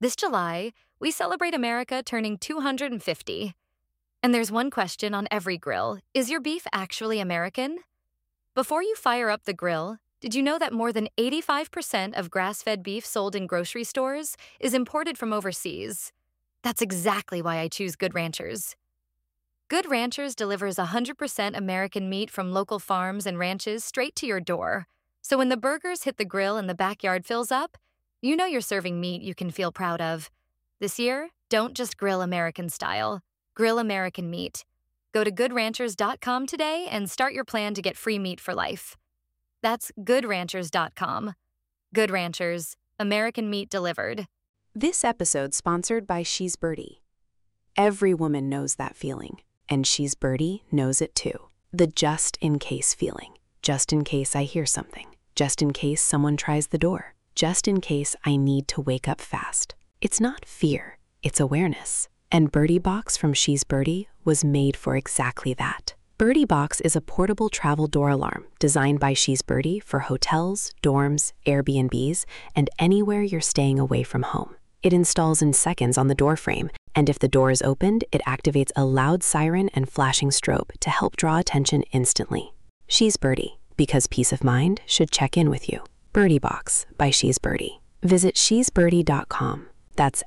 This July, we celebrate America turning 250. And there's one question on every grill. Is your beef actually American? Before you fire up the grill, did you know that more than 85% of grass-fed beef sold in grocery stores is imported from overseas? That's exactly why I choose Good Ranchers. Good Ranchers delivers 100% American meat from local farms and ranches straight to your door. So when the burgers hit the grill and the backyard fills up, you know you're serving meat you can feel proud of. This year, don't just grill American style. Grill American meat. Go to goodranchers.com today and start your plan to get free meat for life. That's goodranchers.com. Good Ranchers, American meat delivered. This episode sponsored by She's Birdie. Every woman knows that feeling, and She's Birdie knows it too. The just-in-case feeling. Just in case I hear something. Just in case someone tries the door. Just in case I need to wake up fast. It's not fear, it's awareness. And Birdie Box from She's Birdie was made for exactly that. Birdie Box is a portable travel door alarm designed by She's Birdie for hotels, dorms, Airbnbs, and anywhere you're staying away from home. It installs in seconds on the door frame, and if the door is opened, it activates a loud siren and flashing strobe to help draw attention instantly. She's Birdie, because peace of mind should check in with you. Birdie Box by She's Birdie. Visit shesbirdie.com. That's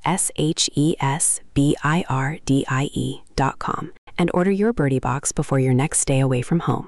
SHESBIRDIE.com and order your Birdie Box before your next stay away from home.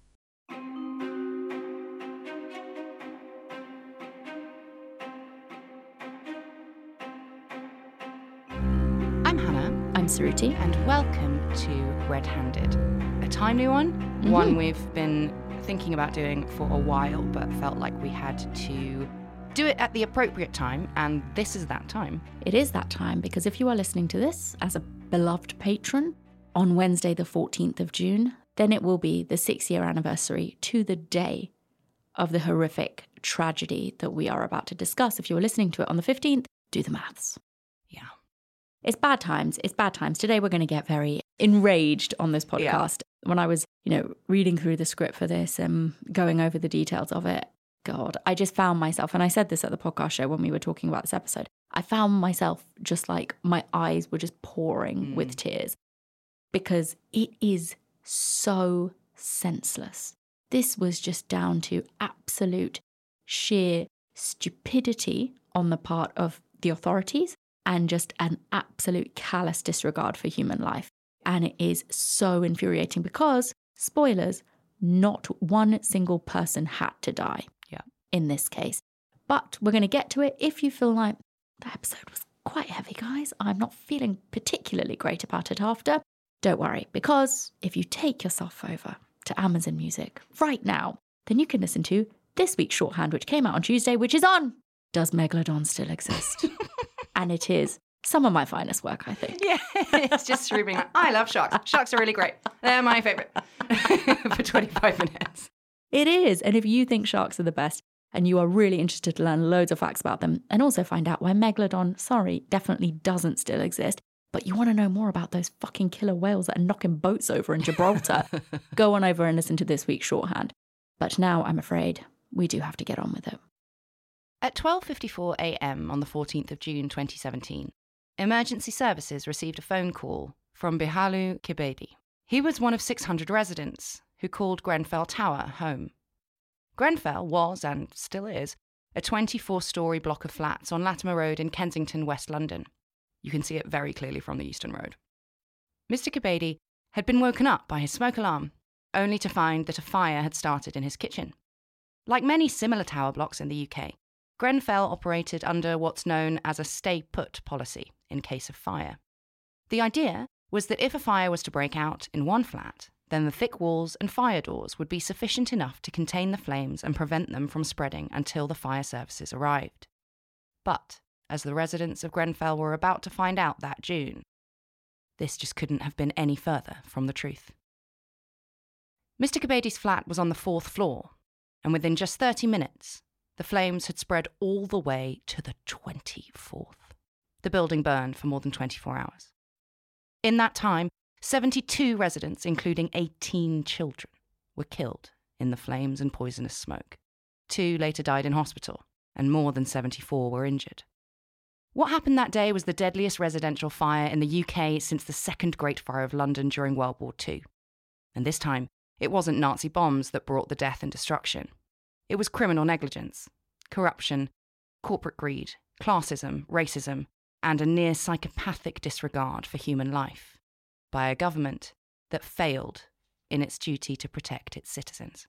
I'm Hannah. I'm Suruti. And welcome to Red Handed, a timely one, one we've been thinking about doing for a while, but felt like we had to do it at the appropriate time, and this is that time. It is that time, because if you are listening to this as a beloved patron on Wednesday the 14th of June, then it will be the 6-year anniversary to the day of the horrific tragedy that we are about to discuss. If you were listening to it on the 15th, do the maths. Yeah. It's bad times. It's bad times. Today we're going to get very enraged on this podcast. Yeah. When I was, reading through the script for this and going over the details of it, God, I just found myself, and I said this at the podcast show when we were talking about this episode, I found myself just like my eyes were just pouring with tears because it is so senseless. This was just down to absolute sheer stupidity on the part of the authorities and just an absolute callous disregard for human life. And it is so infuriating because, spoilers, not one single person had to die in this case. But we're going to get to it. If you feel like the episode was quite heavy, guys, I'm not feeling particularly great about it after, don't worry, because if you take yourself over to Amazon Music right now, then you can listen to this week's shorthand, which came out on Tuesday, which is on Does Megalodon Still Exist? And it is some of my finest work, I think. Yeah, it's just screaming, I love sharks. Sharks are really great. They're my favourite for 25 minutes. It is. And if you think sharks are the best and you are really interested to learn loads of facts about them and also find out why Megalodon, definitely doesn't still exist, but you want to know more about those fucking killer whales that are knocking boats over in Gibraltar, go on over and listen to this week's shorthand. But now, I'm afraid, we do have to get on with it. At 12:54 a.m. on the 14th of June 2017, emergency services received a phone call from Bihalu Kibedi. He was one of 600 residents who called Grenfell Tower home. Grenfell was, and still is, a 24-storey block of flats on Latimer Road in Kensington, West London. You can see it very clearly from the Euston Road. Mr. Kibedi had been woken up by his smoke alarm, only to find that a fire had started in his kitchen. Like many similar tower blocks in the UK, Grenfell operated under what's known as a stay-put policy in case of fire. The idea was that if a fire was to break out in one flat, then the thick walls and fire doors would be sufficient enough to contain the flames and prevent them from spreading until the fire services arrived. But, as the residents of Grenfell were about to find out that June, this just couldn't have been any further from the truth. Mr. Kibedi's flat was on the 4th floor, and within just 30 minutes, the flames had spread all the way to the 24th. The building burned for more than 24 hours. In that time, 72 residents, including 18 children, were killed in the flames and poisonous smoke. 2 later died in hospital, and more than 74 were injured. What happened that day was the deadliest residential fire in the UK since the Second Great Fire of London during World War II. And this time, it wasn't Nazi bombs that brought the death and destruction. It was criminal negligence, corruption, corporate greed, classism, racism, and a near psychopathic disregard for human life by a government that failed in its duty to protect its citizens.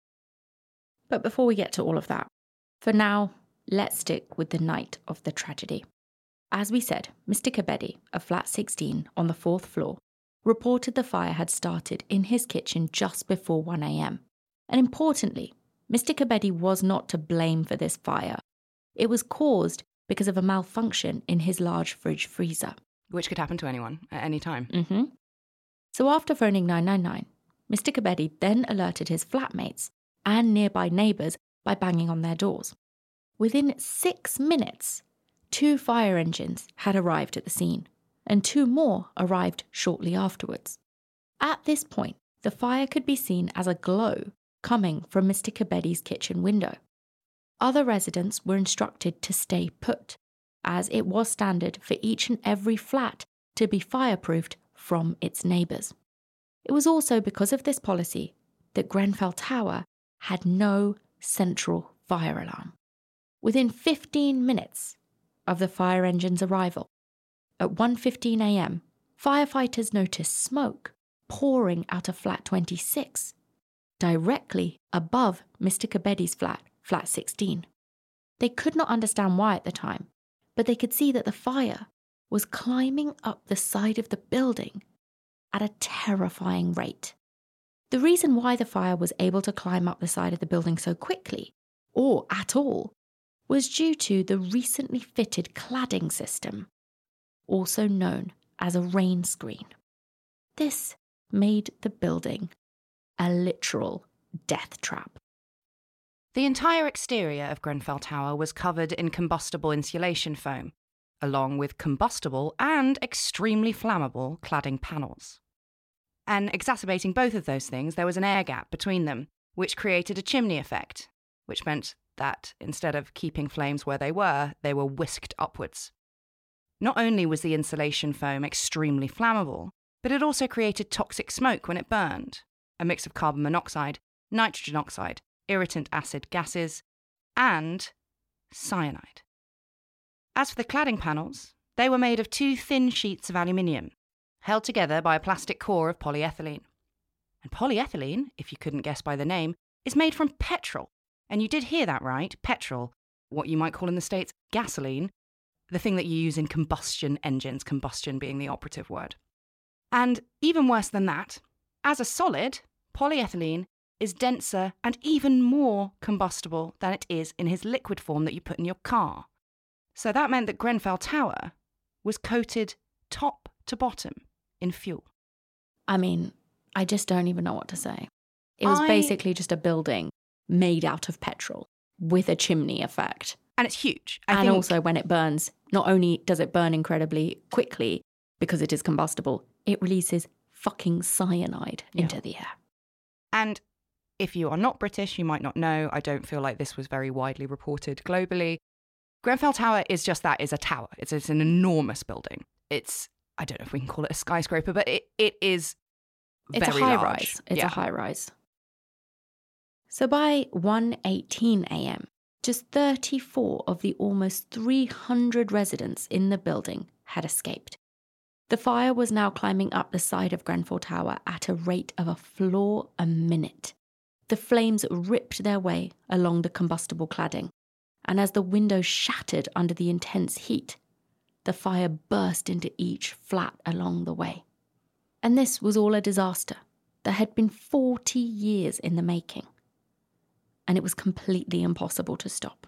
But before we get to all of that, for now, let's stick with the night of the tragedy. As we said, Mr. Kebede of flat 16 on the 4th floor reported the fire had started in his kitchen just before 1 a.m. And importantly, Mr. Kebede was not to blame for this fire. It was caused because of a malfunction in his large fridge freezer. Which could happen to anyone at any time. Mm-hmm. So after phoning 999, Mr. Kebede then alerted his flatmates and nearby neighbours by banging on their doors. Within 6 minutes, 2 fire engines had arrived at the scene, and 2 more arrived shortly afterwards. At this point, the fire could be seen as a glow coming from Mr. Kebede's kitchen window. Other residents were instructed to stay put, as it was standard for each and every flat to be fireproofed from its neighbours. It was also because of this policy that Grenfell Tower had no central fire alarm. Within 15 minutes of the fire engine's arrival, at 1:15 a.m, firefighters noticed smoke pouring out of flat 26, directly above Mr. Kebede's flat, flat 16. They could not understand why at the time, but they could see that the fire was climbing up the side of the building at a terrifying rate. The reason why the fire was able to climb up the side of the building so quickly, or at all, was due to the recently fitted cladding system, also known as a rain screen. This made the building a literal death trap. The entire exterior of Grenfell Tower was covered in combustible insulation foam, along with combustible and extremely flammable cladding panels. And exacerbating both of those things, there was an air gap between them, which created a chimney effect, which meant that instead of keeping flames where they were whisked upwards. Not only was the insulation foam extremely flammable, but it also created toxic smoke when it burned, a mix of carbon monoxide, nitrogen oxide, irritant acid gases, and cyanide. As for the cladding panels, they were made of 2 thin sheets of aluminium, held together by a plastic core of polyethylene. And polyethylene, if you couldn't guess by the name, is made from petrol. And you did hear that right, petrol, what you might call in the States gasoline, the thing that you use in combustion engines, combustion being the operative word. And even worse than that, as a solid, polyethylene is denser and even more combustible than it is in his liquid form that you put in your car. So that meant that Grenfell Tower was coated top to bottom in fuel. I mean, I just don't even know what to say. It was basically just a building made out of petrol with a chimney effect. And it's huge. And also when it burns, not only does it burn incredibly quickly because it is combustible, it releases fucking cyanide into the air. And if you are not British, you might not know, I don't feel like this was very widely reported globally. Grenfell Tower is just that, is a tower. It's an enormous building. It's, I don't know if we can call it a skyscraper, but it is very large. It's a high rise. It's a high rise. So by 1:18 a.m, just 34 of the almost 300 residents in the building had escaped. The fire was now climbing up the side of Grenfell Tower at a rate of a floor a minute. The flames ripped their way along the combustible cladding, and as the windows shattered under the intense heat, the fire burst into each flat along the way. And this was all a disaster that had been 40 years in the making. And it was completely impossible to stop.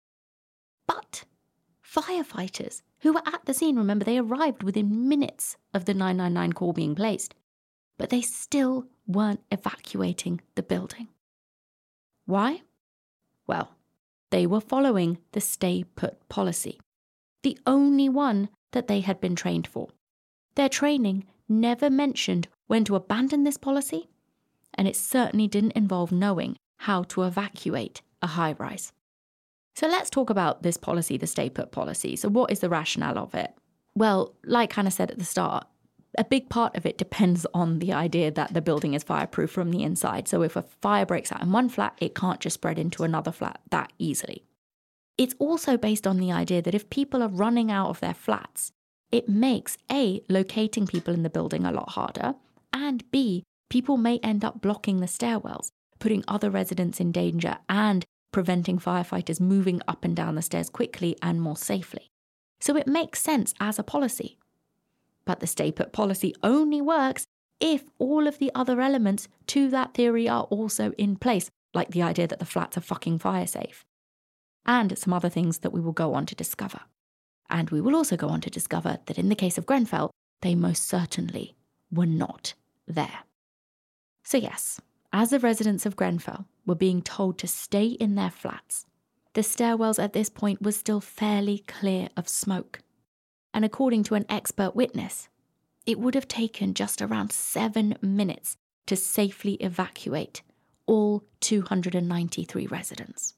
But firefighters who were at the scene, remember, they arrived within minutes of the 999 call being placed, but they still weren't evacuating the building. Why? Well, they were following the stay put policy, the only one that they had been trained for. Their training never mentioned when to abandon this policy, and it certainly didn't involve knowing how to evacuate a high-rise. So let's talk about this policy, the stay put policy. So what is the rationale of it? Well, like Hannah said at the start, a big part of it depends on the idea that the building is fireproof from the inside. So if a fire breaks out in one flat, it can't just spread into another flat that easily. It's also based on the idea that if people are running out of their flats, it makes A, locating people in the building a lot harder, and B, people may end up blocking the stairwells, putting other residents in danger and preventing firefighters moving up and down the stairs quickly and more safely. So it makes sense as a policy. But the stay put policy only works if all of the other elements to that theory are also in place, like the idea that the flats are fucking fire safe. And some other things that we will go on to discover. And we will also go on to discover that in the case of Grenfell, they most certainly were not there. So yes, as the residents of Grenfell were being told to stay in their flats, the stairwells at this point were still fairly clear of smoke. And according to an expert witness, it would have taken just around 7 minutes to safely evacuate all 293 residents.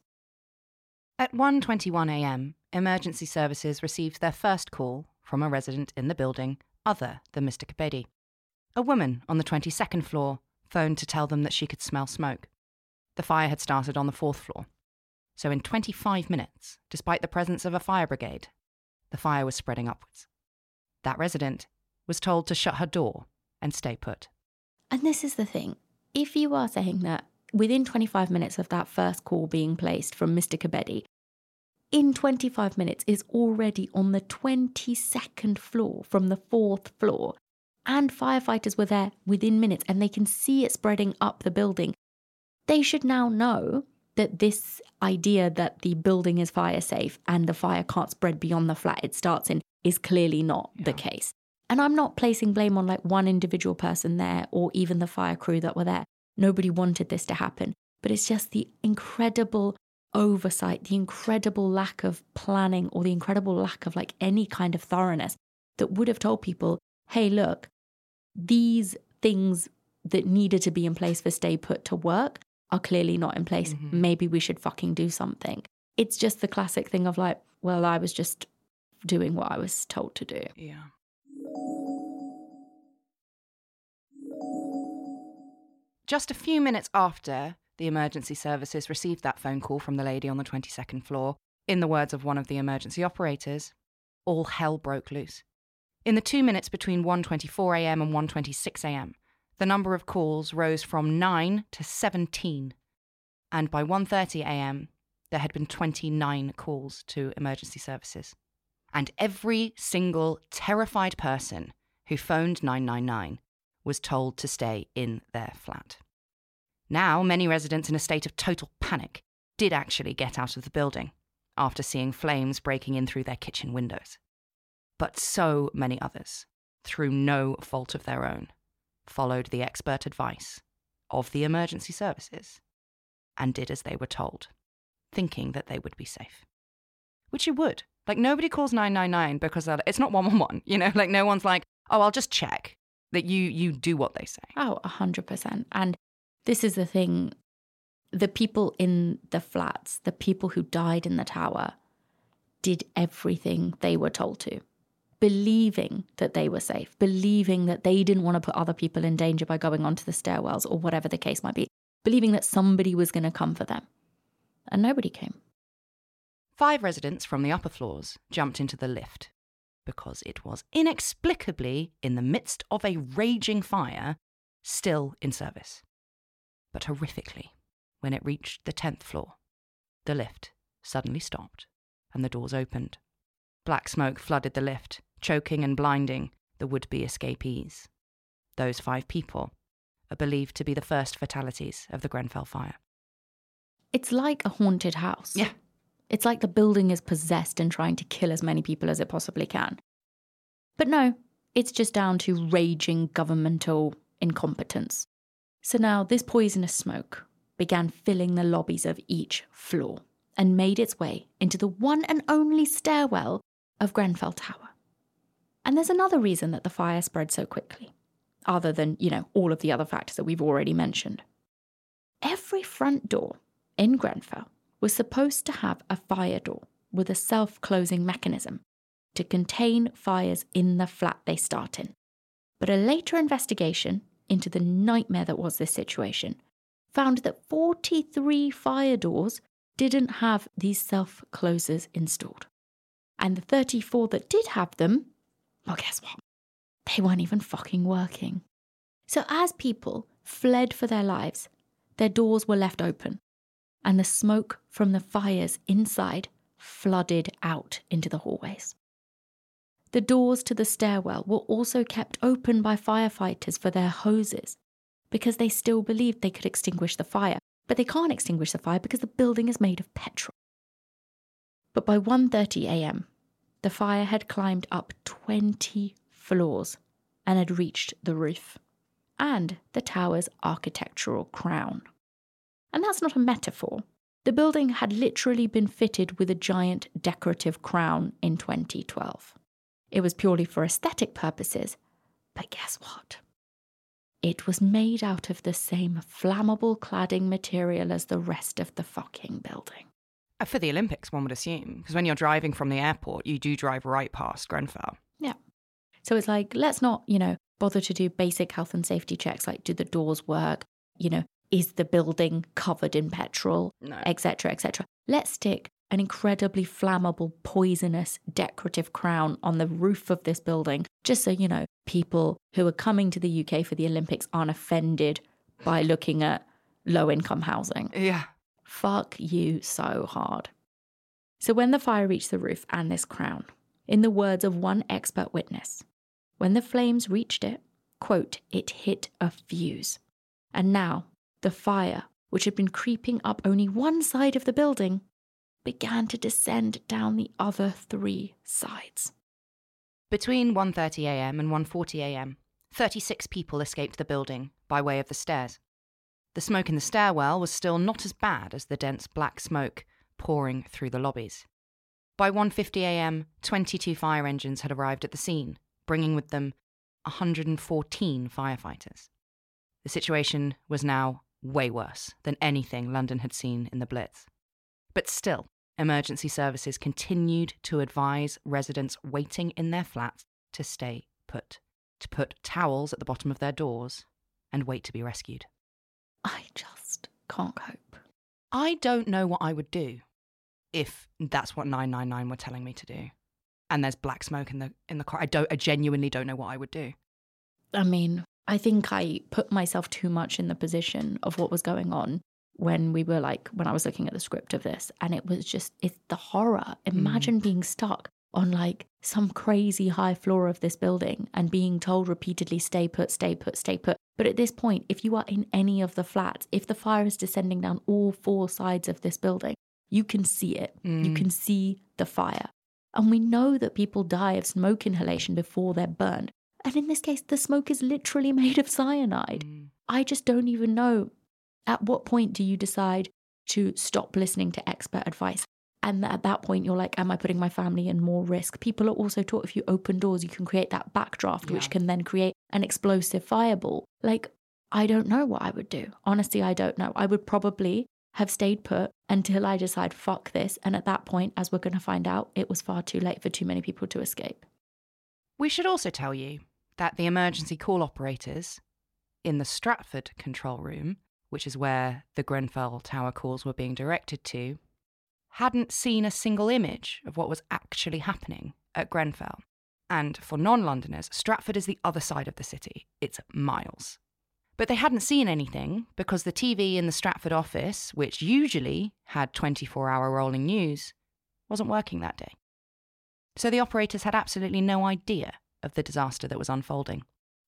At 1:21 a.m, emergency services received their first call from a resident in the building other than Mr. Kebede. A woman on the 22nd floor phoned to tell them that she could smell smoke. The fire had started on the 4th floor. So in 25 minutes, despite the presence of a fire brigade, the fire was spreading upwards. That resident was told to shut her door and stay put. And this is the thing. If you are saying that within 25 minutes of that first call being placed from Mr. Kebede, in 25 minutes is already on the 22nd floor from the 4th floor, and firefighters were there within minutes and they can see it spreading up the building, they should now know that this idea that the building is fire safe and the fire can't spread beyond the flat it starts in is clearly not the case. And I'm not placing blame on like one individual person there or even the fire crew that were there. Nobody wanted this to happen. But it's just the incredible oversight, the incredible lack of planning or the incredible lack of like any kind of thoroughness that would have told people, hey, look, these things that needed to be in place for stay put to work are clearly not in place. Mm-hmm. Maybe we should fucking do something. It's just the classic thing of like, well, I was just doing what I was told to do. Yeah. Just a few minutes after the emergency services received that phone call from the lady on the 22nd floor, in the words of one of the emergency operators, all hell broke loose. In the 2 minutes between 1:24 a.m. and 1:26 a.m., the number of calls rose from 9 to 17, and by 1:30 a.m., there had been 29 calls to emergency services. And every single terrified person who phoned 999 was told to stay in their flat. Now, many residents in a state of total panic did actually get out of the building after seeing flames breaking in through their kitchen windows. But so many others, through no fault of their own, followed the expert advice of the emergency services and did as they were told, thinking that they would be safe. Which you would. Like, nobody calls 999 because it's not 111, you know? Like, no one's like, oh, I'll just check. That you do what they say. Oh, 100%. And this is the thing. The people in the flats, the people who died in the tower, did everything they were told to, believing that they were safe, believing that they didn't want to put other people in danger by going onto the stairwells or whatever the case might be, believing that somebody was going to come for them. And nobody came. 5 residents from the upper floors jumped into the lift because it was inexplicably in the midst of a raging fire, still in service. But horrifically, when it reached the 10th floor, the lift suddenly stopped and the doors opened. Black smoke flooded the lift, choking and blinding the would-be escapees. Those 5 people are believed to be the first fatalities of the Grenfell fire. It's like a haunted house. Yeah. It's like the building is possessed and trying to kill as many people as it possibly can. But no, it's just down to raging governmental incompetence. So now this poisonous smoke began filling the lobbies of each floor and made its way into the one and only stairwell of Grenfell Tower. And there's another reason that the fire spread so quickly, other than, all of the other factors that we've already mentioned. Every front door in Grenfell was supposed to have a fire door with a self-closing mechanism to contain fires in the flat they start in. But a later investigation into the nightmare that was this situation found that 43 fire doors didn't have these self-closers installed. And the 34 that did have them, well, guess what? They weren't even fucking working. So as people fled for their lives, their doors were left open, and the smoke from the fires inside flooded out into the hallways. The doors to the stairwell were also kept open by firefighters for their hoses, because they still believed they could extinguish the fire, but they can't extinguish the fire because the building is made of petrol. But by 1:30 a.m., the fire had climbed up 20 floors and had reached the roof and the tower's architectural crown. And that's not a metaphor. The building had literally been fitted with a giant decorative crown in 2012. It was purely for aesthetic purposes, but guess what? It was made out of the same flammable cladding material as the rest of the fucking building. For the Olympics, one would assume, because when you're driving from the airport, you do drive right past Grenfell. Yeah. So it's like, let's not, bother to do basic health and safety checks, like do the doors work? Is the building covered in petrol? No. Etc., etc. Let's stick an incredibly flammable, poisonous, decorative crown on the roof of this building, just so, people who are coming to the UK for the Olympics aren't offended by looking at low-income housing. Yeah. Fuck you so hard. So when the fire reached the roof and this crown, in the words of one expert witness, when the flames reached it, quote, it hit a fuse. And now the fire, which had been creeping up only one side of the building, began to descend down the other 3 sides. Between 1:30 a.m. and 1:40 a.m., 36 people escaped the building by way of the stairs. The smoke in the stairwell was still not as bad as the dense black smoke pouring through the lobbies. By 1:50 a.m., 22 fire engines had arrived at the scene, bringing with them 114 firefighters. The situation was now way worse than anything London had seen in the Blitz. But still, emergency services continued to advise residents waiting in their flats to stay put, to put towels at the bottom of their doors and wait to be rescued. I just can't cope. I don't know what I would do if that's what 999 were telling me to do. And there's black smoke in the car. I genuinely don't know what I would do. I mean, I think I put myself too much in the position of what was going on when I was looking at the script of this, and it's the horror. Imagine being stuck on some crazy high floor of this building and being told repeatedly, stay put, stay put, stay put. But at this point, if you are in any of the flats, if the fire is descending down all 4 sides of this building, you can see it. You can see the fire. And we know that people die of smoke inhalation before they're burned. And in this case, the smoke is literally made of cyanide. I just don't even know. At what point do you decide to stop listening to expert advice? And at that point, you're like, am I putting my family in more risk? People are also taught if you open doors, you can create that backdraft, which can then create an explosive fireball. I don't know what I would do. Honestly, I don't know. I would probably have stayed put until I decide, fuck this. And at that point, as we're going to find out, it was far too late for too many people to escape. We should also tell you that the emergency call operators in the Stratford control room, which is where the Grenfell Tower calls were being directed to, hadn't seen a single image of what was actually happening at Grenfell. And for non-Londoners, Stratford is the other side of the city. It's miles. But they hadn't seen anything because the TV in the Stratford office, which usually had 24-hour rolling news, wasn't working that day. So the operators had absolutely no idea of the disaster that was unfolding.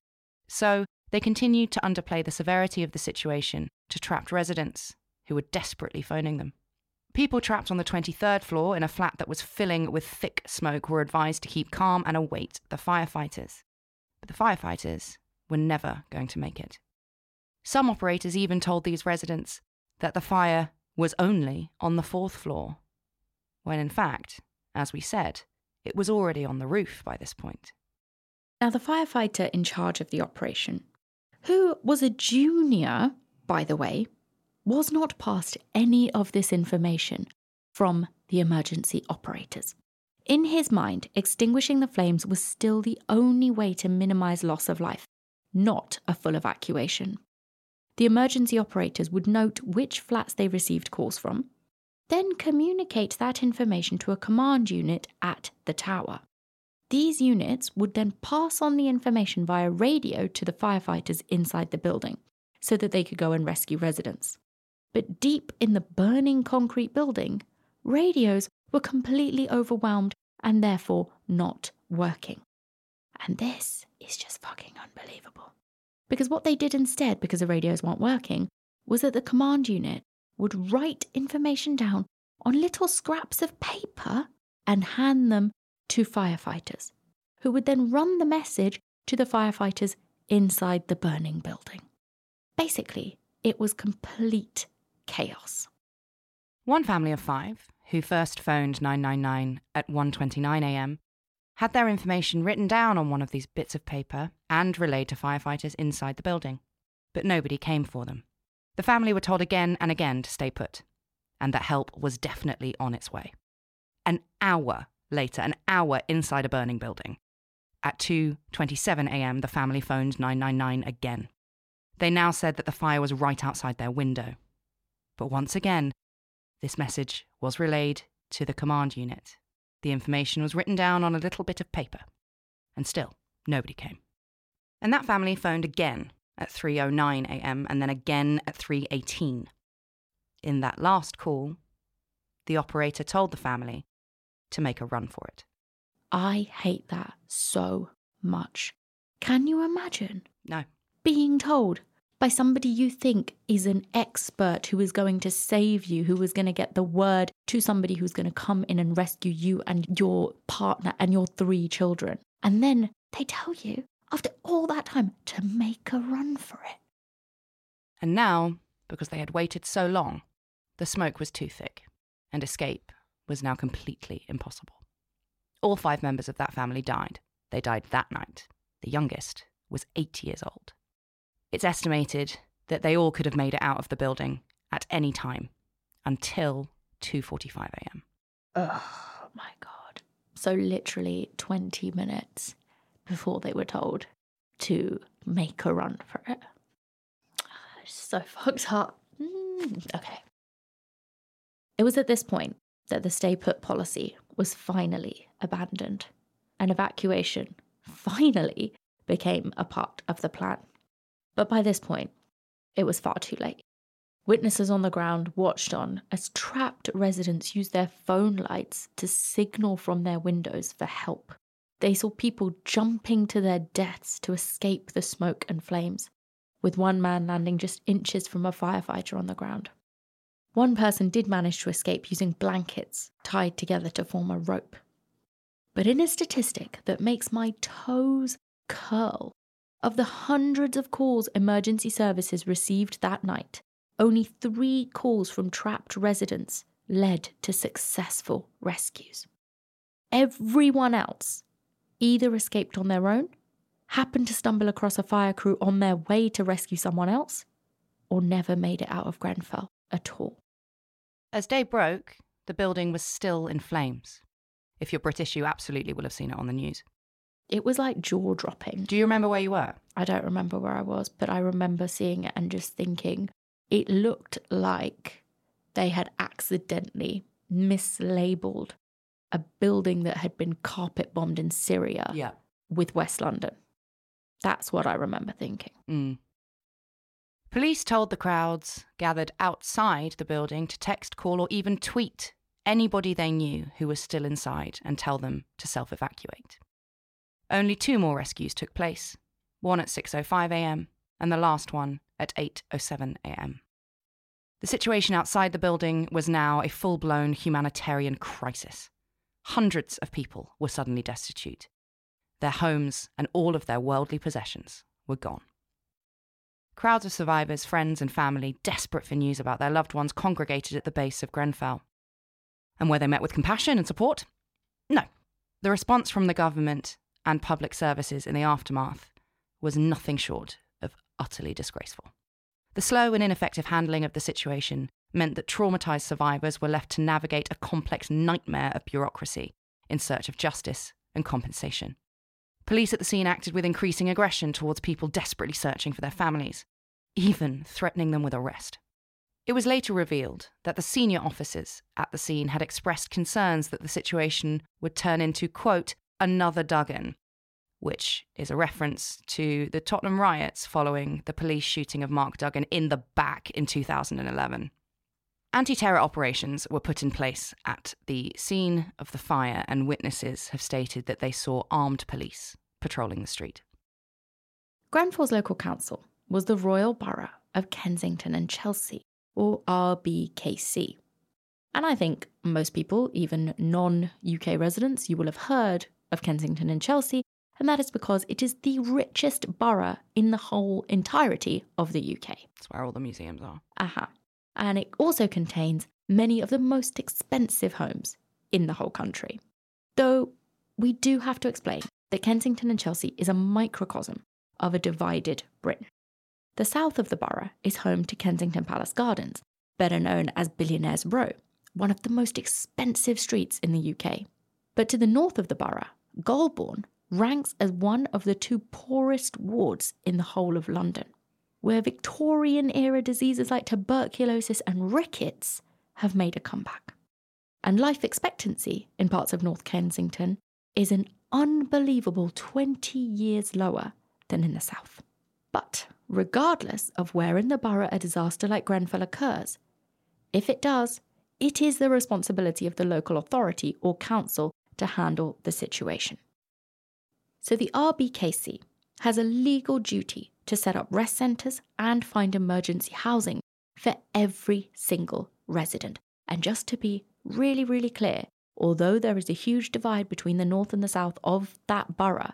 So they continued to underplay the severity of the situation to trapped residents who were desperately phoning them. People trapped on the 23rd floor in a flat that was filling with thick smoke were advised to keep calm and await the firefighters. But the firefighters were never going to make it. Some operators even told these residents that the fire was only on the 4th floor, when in fact, as we said, it was already on the roof by this point. Now, the firefighter in charge of the operation, who was a junior, by the way, was not passed any of this information from the emergency operators. In his mind, extinguishing the flames was still the only way to minimize loss of life, not a full evacuation. The emergency operators would note which flats they received calls from, then communicate that information to a command unit at the tower. These units would then pass on the information via radio to the firefighters inside the building so that they could go and rescue residents. But deep in the burning concrete building, radios were completely overwhelmed and therefore not working. And this is just fucking unbelievable. Because what they did instead, because the radios weren't working, was that the command unit would write information down on little scraps of paper and hand them to firefighters, who would then run the message to the firefighters inside the burning building. Basically, it was complete chaos. One family of 5, who first phoned 999 at 1:29 a.m, had their information written down on one of these bits of paper and relayed to firefighters inside the building. But nobody came for them. The family were told again and again to stay put, and that help was definitely on its way. An hour later, an hour inside a burning building. At 2:27 a.m, the family phoned 999 again. They now said that the fire was right outside their window. But once again, this message was relayed to the command unit. The information was written down on a little bit of paper. And still, nobody came. And that family phoned again at 3:09 a.m. and then again at 3:18. In that last call, the operator told the family to make a run for it. I hate that so much. Can you imagine? No. Being told by somebody you think is an expert who is going to save you, who is going to get the word to somebody who's going to come in and rescue you and your partner and your 3 children. And then they tell you, after all that time, to make a run for it. And now, because they had waited so long, the smoke was too thick, and escape was now completely impossible. All 5 members of that family died. They died that night. The youngest was 8 years old. It's estimated that they all could have made it out of the building at any time until 2:45 a.m. Oh my God. So literally 20 minutes before they were told to make a run for it. It's so fucked up. Okay. It was at this point that the stay put policy was finally abandoned, and evacuation finally became a part of the plan. But by this point, it was far too late. Witnesses on the ground watched on as trapped residents used their phone lights to signal from their windows for help. They saw people jumping to their deaths to escape the smoke and flames, with one man landing just inches from a firefighter on the ground. One person did manage to escape using blankets tied together to form a rope. But in a statistic that makes my toes curl, of the hundreds of calls emergency services received that night, only 3 calls from trapped residents led to successful rescues. Everyone else either escaped on their own, happened to stumble across a fire crew on their way to rescue someone else, or never made it out of Grenfell at all. As day broke, the building was still in flames. If you're British, you absolutely will have seen it on the news. It was like jaw-dropping. Do you remember where you were? I don't remember where I was, but I remember seeing it and just thinking it looked like they had accidentally mislabeled a building that had been carpet bombed in Syria with West London. That's what I remember thinking. Police told the crowds gathered outside the building to text, call, or even tweet anybody they knew who was still inside and tell them to self-evacuate. Only 2 more rescues took place, one at 6:05 a.m. and the last one at 8:07 a.m. The situation outside the building was now a full-blown humanitarian crisis. Hundreds of people were suddenly destitute. Their homes and all of their worldly possessions were gone. Crowds of survivors, friends and family, desperate for news about their loved ones, congregated at the base of Grenfell. And were they met with compassion and support? No. The response from the government and public services in the aftermath was nothing short of utterly disgraceful. The slow and ineffective handling of the situation meant that traumatised survivors were left to navigate a complex nightmare of bureaucracy in search of justice and compensation. Police at the scene acted with increasing aggression towards people desperately searching for their families, even threatening them with arrest. It was later revealed that the senior officers at the scene had expressed concerns that the situation would turn into, quote, another Duggan, which is a reference to the Tottenham riots following the police shooting of Mark Duggan in the back in 2011. Anti-terror operations were put in place at the scene of the fire, and witnesses have stated that they saw armed police patrolling the street. Grenfell's local council was the Royal Borough of Kensington and Chelsea, or RBKC. And I think most people, even non-UK residents, you will have heard of Kensington and Chelsea, and that is because it is the richest borough in the whole entirety of the UK. That's where all the museums are. And it also contains many of the most expensive homes in the whole country. Though we do have to explain that Kensington and Chelsea is a microcosm of a divided Britain. The south of the borough is home to Kensington Palace Gardens, better known as Billionaires Row, one of the most expensive streets in the UK. But to the north of the borough, Golborne ranks as one of the two poorest wards in the whole of London, where Victorian-era diseases like tuberculosis and rickets have made a comeback. And life expectancy in parts of North Kensington is an unbelievable 20 years lower than in the south. But regardless of where in the borough a disaster like Grenfell occurs, if it does, it is the responsibility of the local authority or council to handle the situation. So the RBKC has a legal duty to set up rest centres and find emergency housing for every single resident. And just to be really, really clear, although there is a huge divide between the north and the south of that borough,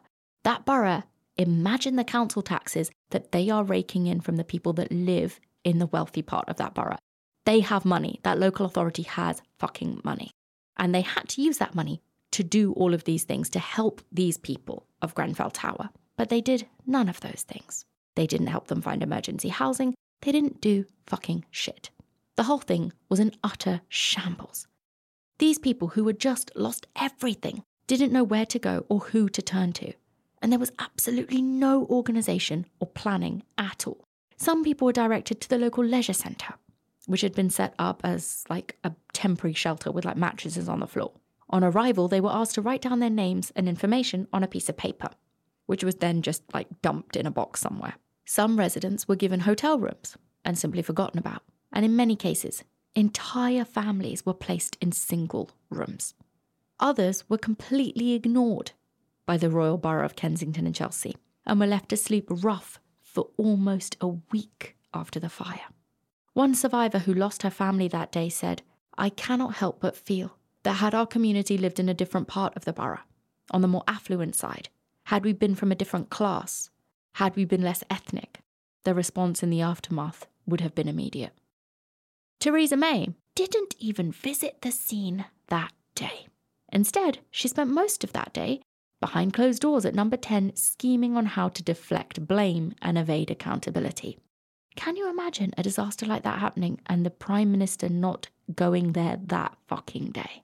imagine the council taxes that they are raking in from the people that live in the wealthy part of that borough. They have money. That local authority has fucking money. And they had to use that money to do all of these things to help these people of Grenfell Tower. But they did none of those things. They didn't help them find emergency housing. They didn't do fucking shit. The whole thing was an utter shambles. These people who had just lost everything didn't know where to go or who to turn to. And there was absolutely no organisation or planning at all. Some people were directed to the local leisure centre, which had been set up as like a temporary shelter with like mattresses on the floor. On arrival, they were asked to write down their names and information on a piece of paper, which was then just like dumped in a box somewhere. Some residents were given hotel rooms and simply forgotten about. And in many cases, entire families were placed in single rooms. Others were completely ignored by the Royal Borough of Kensington and Chelsea and were left to sleep rough for almost a week after the fire. One survivor who lost her family that day said, "I cannot help but feel that had our community lived in a different part of the borough, on the more affluent side, had we been from a different class, had we been less ethnic, the response in the aftermath would have been immediate." Theresa May didn't even visit the scene that day. Instead, she spent most of that day behind closed doors at Number 10 scheming on how to deflect blame and evade accountability. Can you imagine a disaster like that happening and the Prime Minister not going there that fucking day?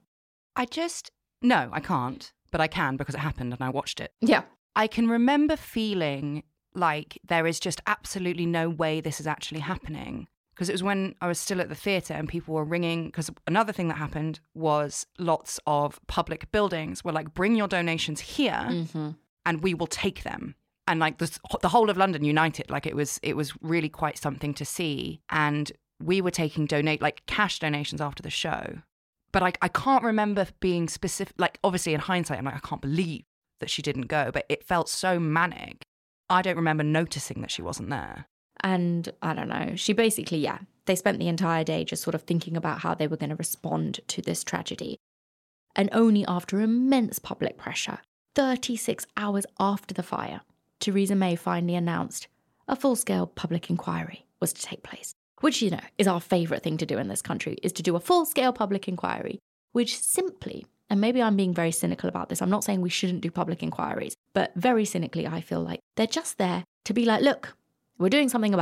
No, I can't, but I can because it happened and I watched it. Yeah. I can remember feeling like there is just absolutely no way this is actually happening. Because it was when I was still at the theatre and people were ringing, because another thing that happened was lots of public buildings were like, bring your donations here and we will take them. And like the whole of London united, like it was really quite something to see. And we were taking cash donations after the show. But I can't remember being specific, like obviously in hindsight, I'm like, I can't believe that she didn't go, but it felt so manic. I don't remember noticing that she wasn't there. And I don't know, she basically, they spent the entire day just sort of thinking about how they were going to respond to this tragedy. And only after immense public pressure, 36 hours after the fire, Theresa May finally announced a full-scale public inquiry was to take place. Which, you know, is our favourite thing to do in this country, is to do a full-scale public inquiry, which simply, and maybe I'm being very cynical about this, I'm not saying we shouldn't do public inquiries, but very cynically I feel like they're just there to be like, look, we're doing something about it,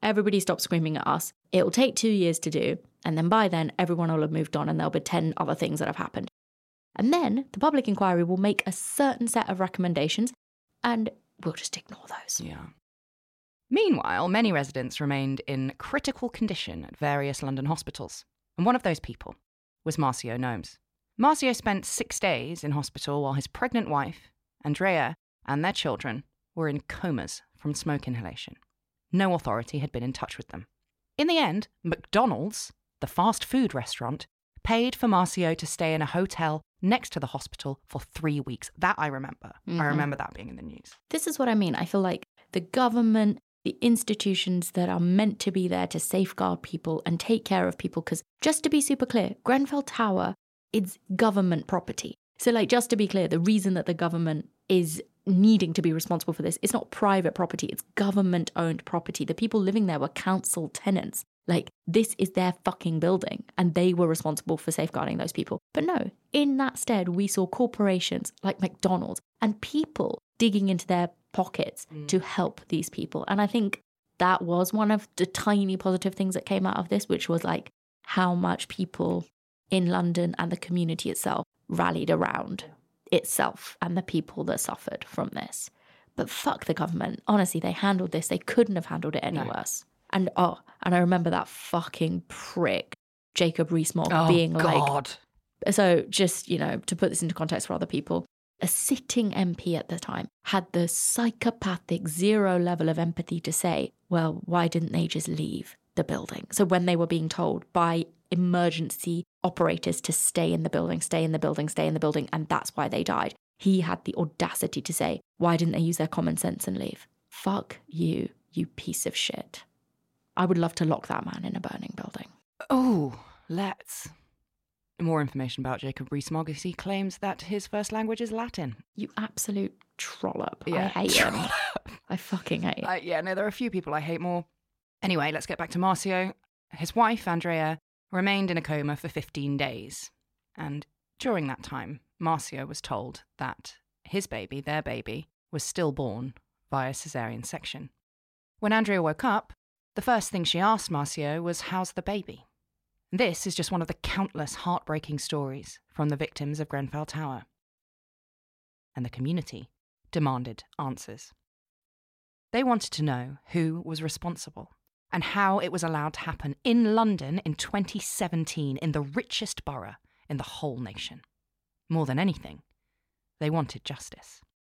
everybody stop screaming at us. It'll take 2 years to do. And then by then, everyone will have moved on and there'll be 10 other things that have happened. And then the public inquiry will make a certain set of recommendations and we'll just ignore those. Yeah. Meanwhile, many residents remained in critical condition at various London hospitals. And one of those people was Marcio Gnomes. Marcio spent 6 days in hospital while his pregnant wife, Andrea, and their children were in comas from smoke inhalation. No authority had been in touch with them. In the end, McDonald's, the fast food restaurant, paid for Marcio to stay in a hotel next to the hospital for 3 weeks. That I remember. I remember that being in the news. This is what I mean. I feel like the government, the institutions that are meant to be there to safeguard people and take care of people, because just to be super clear, Grenfell Tower is government property. So like, just to be clear, the reason that the government is needing to be responsible for this, it's not private property, it's government owned property. The people living there were council tenants. Like, this is their fucking building and they were responsible for safeguarding those people. But no, in that stead, we saw corporations like McDonald's and people digging into their pockets to help these people. And I think that was one of the tiny positive things that came out of this, which was like how much people in London and the community itself rallied around itself and the people that suffered from this. But fuck the government. Honestly, they handled this. They couldn't have handled it any worse. And I remember that fucking prick, Jacob Rees-Mogg, being God. like... So just, you know, to put this into context for other people, a sitting MP at the time had the psychopathic zero level of empathy to say, well, why didn't they just leave the building? So when they were being told by emergency operators to stay in the building, stay in the building, stay in the building, and that's why they died, he had the audacity to say, why didn't they use their common sense and leave? Fuck you, you piece of shit. I would love to lock that man in a burning building. Oh, let's. More information about Jacob Rees-Mogg as he claims that his first language is Latin. You absolute trollop. Yeah, I hate him. I fucking hate him. There are a few people I hate more. Anyway, let's get back to Marcio. His wife, Andrea, remained in a coma for 15 days. And during that time, Marcio was told that his baby, their baby, was stillborn via caesarean section. When Andrea woke up, the first thing she asked Marcio was, how's the baby? This is just one of the countless heartbreaking stories from the victims of Grenfell Tower. And the community demanded answers. They wanted to know who was responsible and how it was allowed to happen in London in 2017, in the richest borough in the whole nation. More than anything, they wanted justice.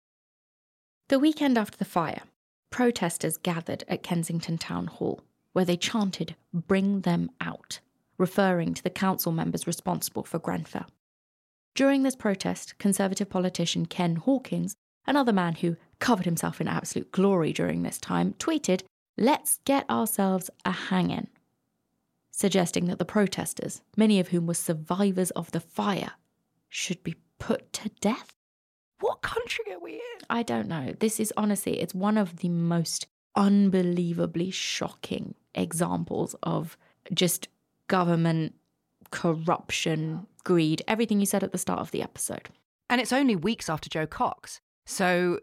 The weekend after the fire, protesters gathered at Kensington Town Hall, where they chanted, "Bring them out," referring to the council members responsible for Grenfell. During this protest, Conservative politician Ken Hawkins, another man who covered himself in absolute glory during this time, tweeted, "Let's get ourselves a hangin'," suggesting that the protesters, many of whom were survivors of the fire, should be put to death. What country are we in? I don't know. This is honestly, it's one of the most unbelievably shocking examples of just government corruption, greed, everything you said at the start of the episode. And it's only weeks after Joe Cox. So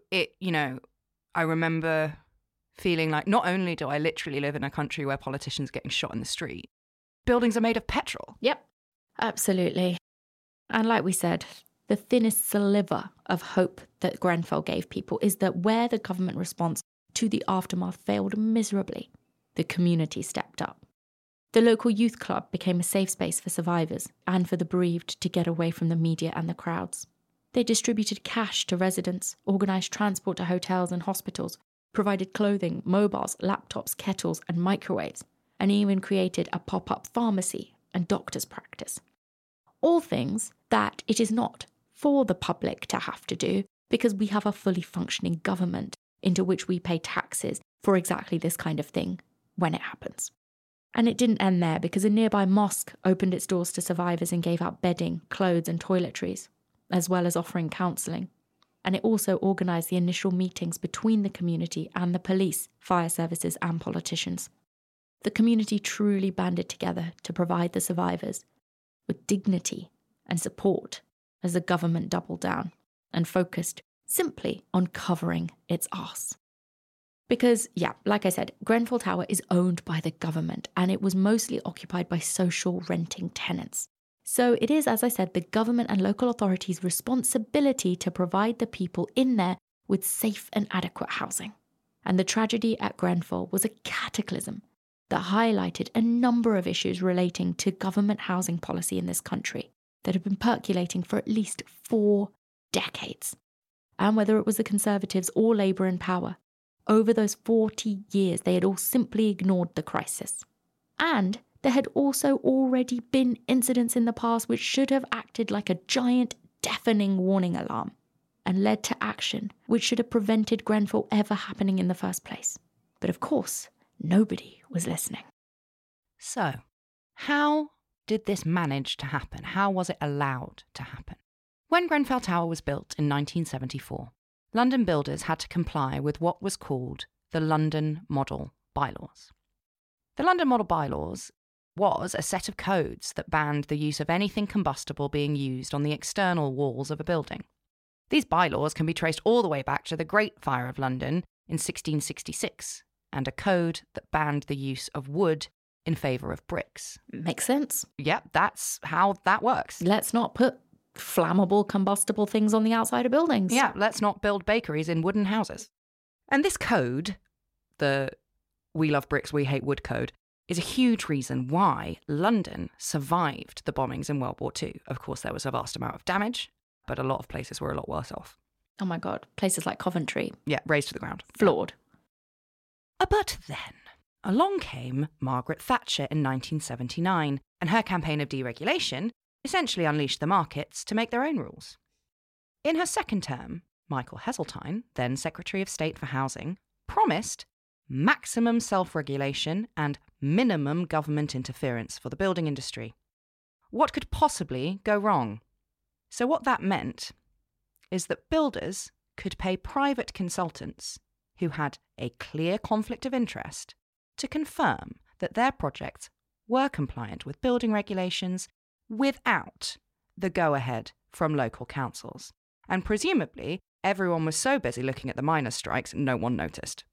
I remember feeling like not only do I literally live in a country where politicians are getting shot in the street, buildings are made of petrol. Yep, absolutely. And like we said, the thinnest sliver of hope that Grenfell gave people is that where the government response to the aftermath failed miserably, the community stepped up. The local youth club became a safe space for survivors and for the bereaved to get away from the media and the crowds. They distributed cash to residents, organised transport to hotels and hospitals, provided clothing, mobiles, laptops, kettles and microwaves, and even created a pop-up pharmacy and doctor's practice. All things that it is not for the public to have to do because we have a fully functioning government into which we pay taxes for exactly this kind of thing when it happens. And it didn't end there because a nearby mosque opened its doors to survivors and gave out bedding, clothes and toiletries, as well as offering counselling. And it also organised the initial meetings between the community and the police, fire services and politicians. The community truly banded together to provide the survivors with dignity and support as the government doubled down and focused simply on covering its arse. Because, yeah, like I said, Grenfell Tower is owned by the government and it was mostly occupied by social renting tenants. So it is, as I said, the government and local authorities' responsibility to provide the people in there with safe and adequate housing. And the tragedy at Grenfell was a cataclysm that highlighted a number of issues relating to government housing policy in this country that had been percolating for at least 4 decades. And whether it was the Conservatives or Labour in power, over those 40 years they had all simply ignored the crisis. And there had also already been incidents in the past which should have acted like a giant, deafening warning alarm and led to action which should have prevented Grenfell ever happening in the first place. But of course, nobody was listening. So, how did this manage to happen? How was it allowed to happen? When Grenfell Tower was built in 1974, London builders had to comply with what was called the London Model Bylaws. The London Model Bylaws was a set of codes that banned the use of anything combustible being used on the external walls of a building. These bylaws can be traced all the way back to the Great Fire of London in 1666, and a code that banned the use of wood in favour of bricks. Makes sense. Yep, that's how that works. Let's not put flammable, combustible things on the outside of buildings. Yeah, let's not build bakeries in wooden houses. And this code, the We Love Bricks, We Hate Wood code, is a huge reason why London survived the bombings in World War II. Of course, there was a vast amount of damage, but a lot of places were a lot worse off. Oh my God, places like Coventry. Yeah, razed to the ground. Floored. But then, along came Margaret Thatcher in 1979, and her campaign of deregulation essentially unleashed the markets to make their own rules. In her second term, Michael Heseltine, then Secretary of State for Housing, promised maximum self-regulation and minimum government interference for the building industry. What could possibly go wrong? So what that meant is that builders could pay private consultants who had a clear conflict of interest to confirm that their projects were compliant with building regulations without the go-ahead from local councils. And presumably, everyone was so busy looking at the miners' strikes, no one noticed.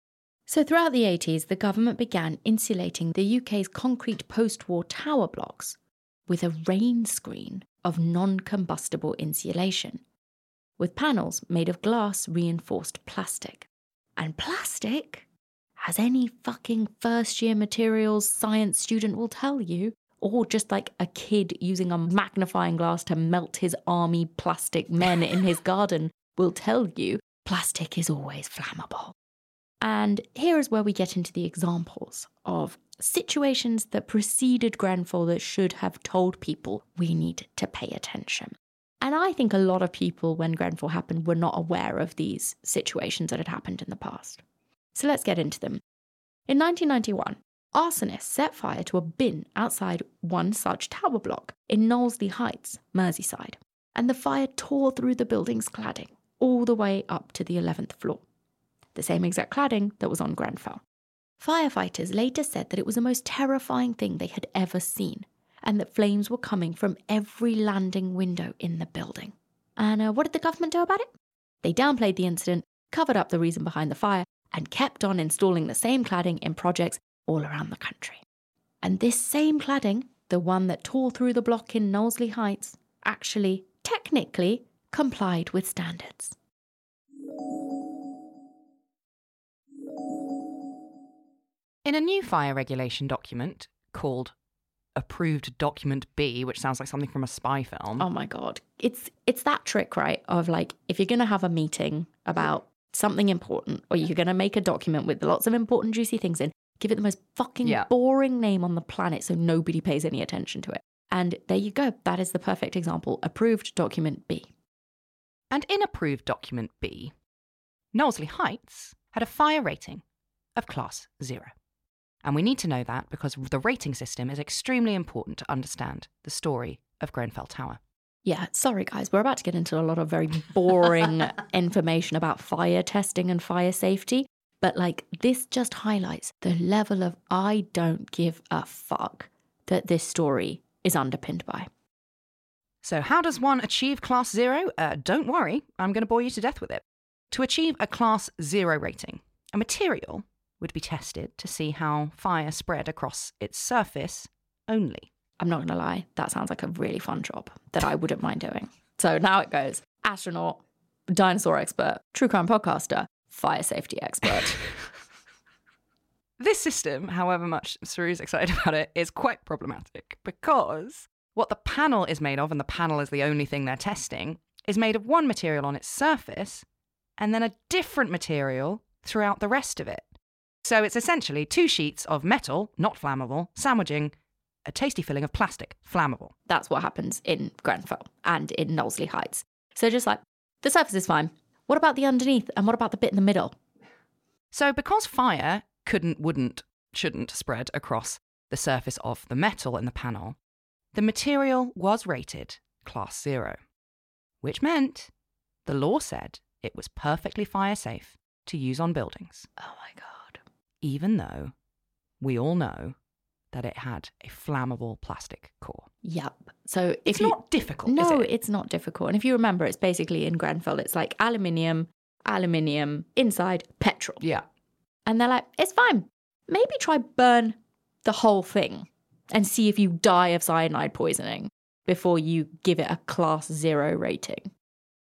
So throughout the 80s, the government began insulating the UK's concrete post-war tower blocks with a rain screen of non-combustible insulation, with panels made of glass-reinforced plastic. And plastic, as any fucking first-year materials science student will tell you, or just like a kid using a magnifying glass to melt his army plastic men in his garden will tell you, plastic is always flammable. And here is where we get into the examples of situations that preceded Grenfell that should have told people we need to pay attention. And I think a lot of people, when Grenfell happened, were not aware of these situations that had happened in the past. So let's get into them. In 1991, arsonists set fire to a bin outside one such tower block in Knowsley Heights, Merseyside, and the fire tore through the building's cladding all the way up to the 11th floor. The same exact cladding that was on Grenfell. Firefighters later said that it was the most terrifying thing they had ever seen, and that flames were coming from every landing window in the building. And what did the government do about it? They downplayed the incident, covered up the reason behind the fire, and kept on installing the same cladding in projects all around the country. And this same cladding, the one that tore through the block in Knowsley Heights, actually, technically, complied with standards. In a new fire regulation document called Approved Document B, which sounds like something from a spy film. Oh my God. It's that trick, right? Of like, if you're going to have a meeting about something important, or you're going to make a document with lots of important, juicy things in, give it the most fucking boring name on the planet so nobody pays any attention to it. And there you go. That is the perfect example. Approved Document B. And in Approved Document B, Knowsley Heights had a fire rating of Class 0. And we need to know that because the rating system is extremely important to understand the story of Grenfell Tower. Yeah, sorry guys, we're about to get into a lot of very boring information about fire testing and fire safety. But like, this just highlights the level of I don't give a fuck that this story is underpinned by. So how does one achieve Class 0? Don't worry, I'm going to bore you to death with it. To achieve a Class 0 rating, a material would be tested to see how fire spread across its surface only. I'm not going to lie, that sounds like a really fun job that I wouldn't mind doing. So now it goes: astronaut, dinosaur expert, true crime podcaster, fire safety expert. This system, however much Saru's excited about it, is quite problematic because what the panel is made of, and the panel is the only thing they're testing, is made of one material on its surface and then a different material throughout the rest of it. So it's essentially 2 sheets of metal, not flammable, sandwiching a tasty filling of plastic, flammable. That's what happens in Grenfell and in Knowsley Heights. So just like, the surface is fine. What about the underneath? And what about the bit in the middle? So because fire shouldn't spread across the surface of the metal in the panel, the material was rated Class 0, which meant the law said it was perfectly fire safe to use on buildings. Oh my God. Even though we all know that it had a flammable plastic core. Yep. So it's not difficult, no, is it? It's not difficult. And if you remember, it's basically in Grenfell, it's like aluminium, inside petrol. Yeah. And they're like, it's fine. Maybe try burn the whole thing and see if you die of cyanide poisoning before you give it a Class 0 rating.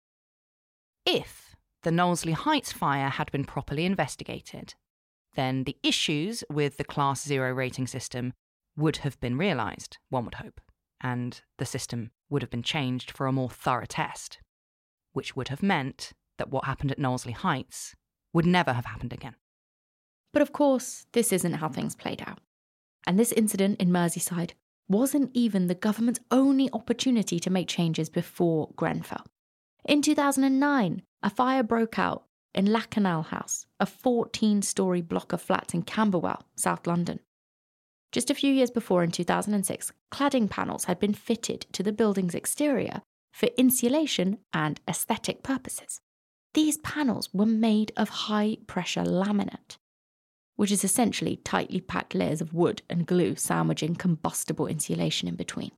If the Knowsley Heights fire had been properly investigated, then the issues with the Class 0 rating system would have been realised, one would hope, and the system would have been changed for a more thorough test, which would have meant that what happened at Knowsley Heights would never have happened again. But of course, this isn't how things played out. And this incident in Merseyside wasn't even the government's only opportunity to make changes before Grenfell. In 2009, a fire broke out in Lakanal House, a 14-storey block of flats in Camberwell, South London. Just a few years before, in 2006, cladding panels had been fitted to the building's exterior for insulation and aesthetic purposes. These panels were made of high-pressure laminate, which is essentially tightly packed layers of wood and glue sandwiching combustible insulation in between.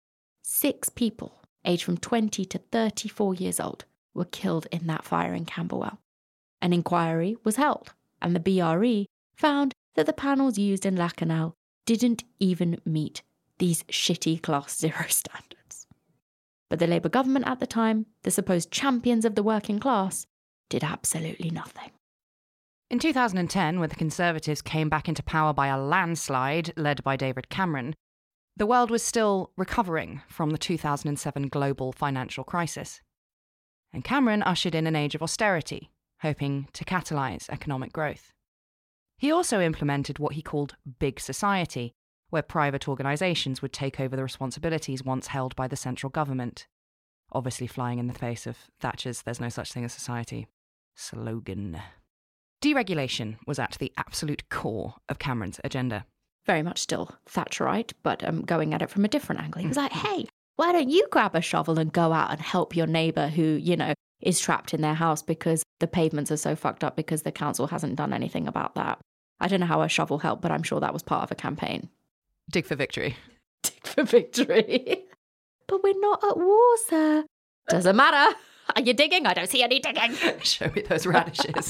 6 people, aged from 20 to 34 years old, were killed in that fire in Camberwell. An inquiry was held, and the BRE found that the panels used in Lakanal didn't even meet these shitty Class 0 standards. But the Labour government at the time, the supposed champions of the working class, did absolutely nothing. In 2010, when the Conservatives came back into power by a landslide led by David Cameron, the world was still recovering from the 2007 global financial crisis. And Cameron ushered in an age of austerity, hoping to catalyse economic growth. He also implemented what he called Big Society, where private organisations would take over the responsibilities once held by the central government, obviously flying in the face of Thatcher's "There's no such thing as society" slogan. Deregulation was at the absolute core of Cameron's agenda. Very much still Thatcherite, but going at it from a different angle. He was like, hey, why don't you grab a shovel and go out and help your neighbour who, is trapped in their house because the pavements are so fucked up because the council hasn't done anything about that. I don't know how a shovel helped, but I'm sure that was part of a campaign. Dig for victory. Dig for victory. But we're not at war, sir. Doesn't matter. Are you digging? I don't see any digging. Show me those radishes.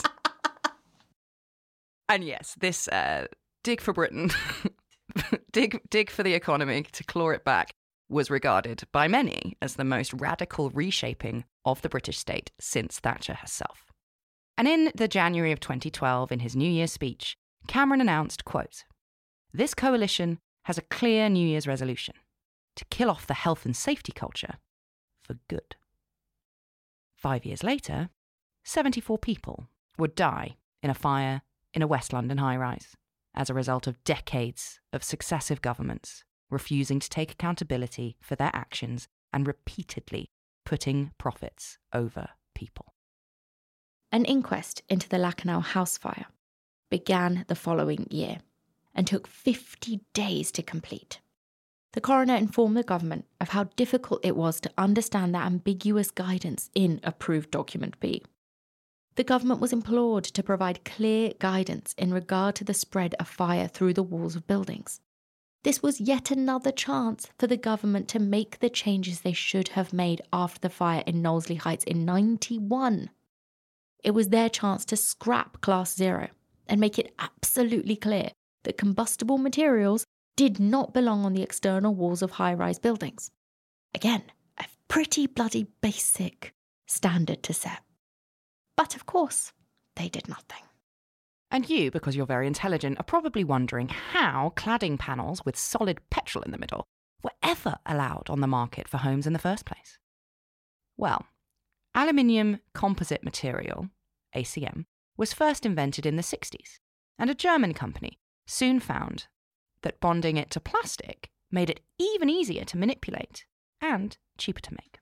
And yes, this dig for Britain, dig for the economy to claw it back, was regarded by many as the most radical reshaping of the British state since Thatcher herself. And in the January of 2012, in his New Year's speech, Cameron announced, quote, "This coalition has a clear New Year's resolution: to kill off the health and safety culture for good." 5 years later, 74 people would die in a fire in a West London high-rise as a result of decades of successive governments refusing to take accountability for their actions and repeatedly putting profits over people. An inquest into the Lakanal house fire began the following year and took 50 days to complete. The coroner informed the government of how difficult it was to understand the ambiguous guidance in Approved Document B. The government was implored to provide clear guidance in regard to the spread of fire through the walls of buildings. This was yet another chance for the government to make the changes they should have made after the fire in Knowsley Heights in 1991. It was their chance to scrap Class 0 and make it absolutely clear that combustible materials did not belong on the external walls of high-rise buildings. Again, a pretty bloody basic standard to set. But of course, they did nothing. And you, because you're very intelligent, are probably wondering how cladding panels with solid petrol in the middle were ever allowed on the market for homes in the first place. Well, aluminium composite material, ACM, was first invented in the 60s, and a German company soon found that bonding it to plastic made it even easier to manipulate and cheaper to make.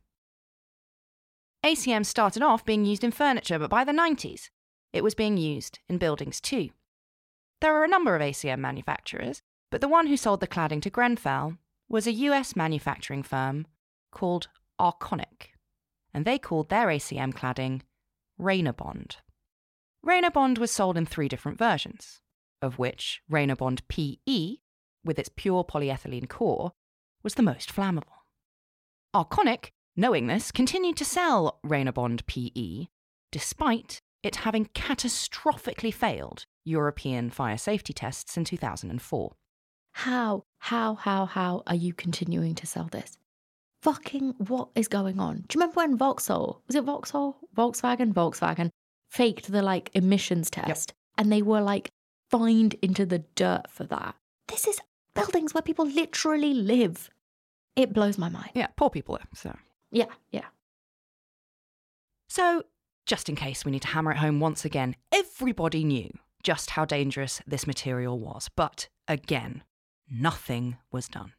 ACM started off being used in furniture, but by the 90s, it was being used in buildings too. There are a number of ACM manufacturers, but the one who sold the cladding to Grenfell was a US manufacturing firm called Arconic, and they called their ACM cladding Raynabond. Raynabond was sold in 3 different versions, of which Raynabond PE, with its pure polyethylene core, was the most flammable. Arconic, knowing this, continued to sell Raynabond PE, despite it having catastrophically failed European fire safety tests in 2004. How are you continuing to sell this? Fucking what is going on? Do you remember when Volkswagen faked the emissions test, and they were fined into the dirt for that? This is buildings where people literally live. It blows my mind. Yeah, poor people. So yeah. So, just in case we need to hammer it home once again, everybody knew just how dangerous this material was. But again, nothing was done.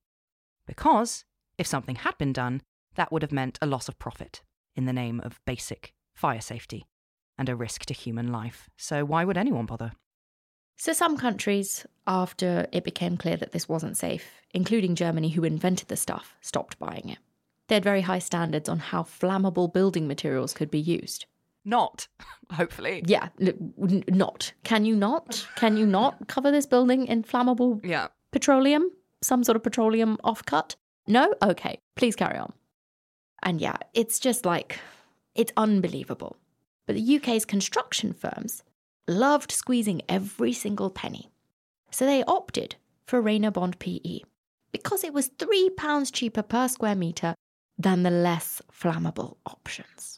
Because if something had been done, that would have meant a loss of profit in the name of basic fire safety and a risk to human life. So why would anyone bother? So some countries, after it became clear that this wasn't safe, including Germany, who invented the stuff, stopped buying it. They had very high standards on how flammable building materials could be used. Not, hopefully. Yeah, not. Can you not? Can you not cover this building in flammable petroleum? Some sort of petroleum offcut? No? Okay, please carry on. And yeah, it's just it's unbelievable. But the UK's construction firms loved squeezing every single penny. So they opted for Raynabond PE because it was £3 cheaper per square metre than the less flammable options.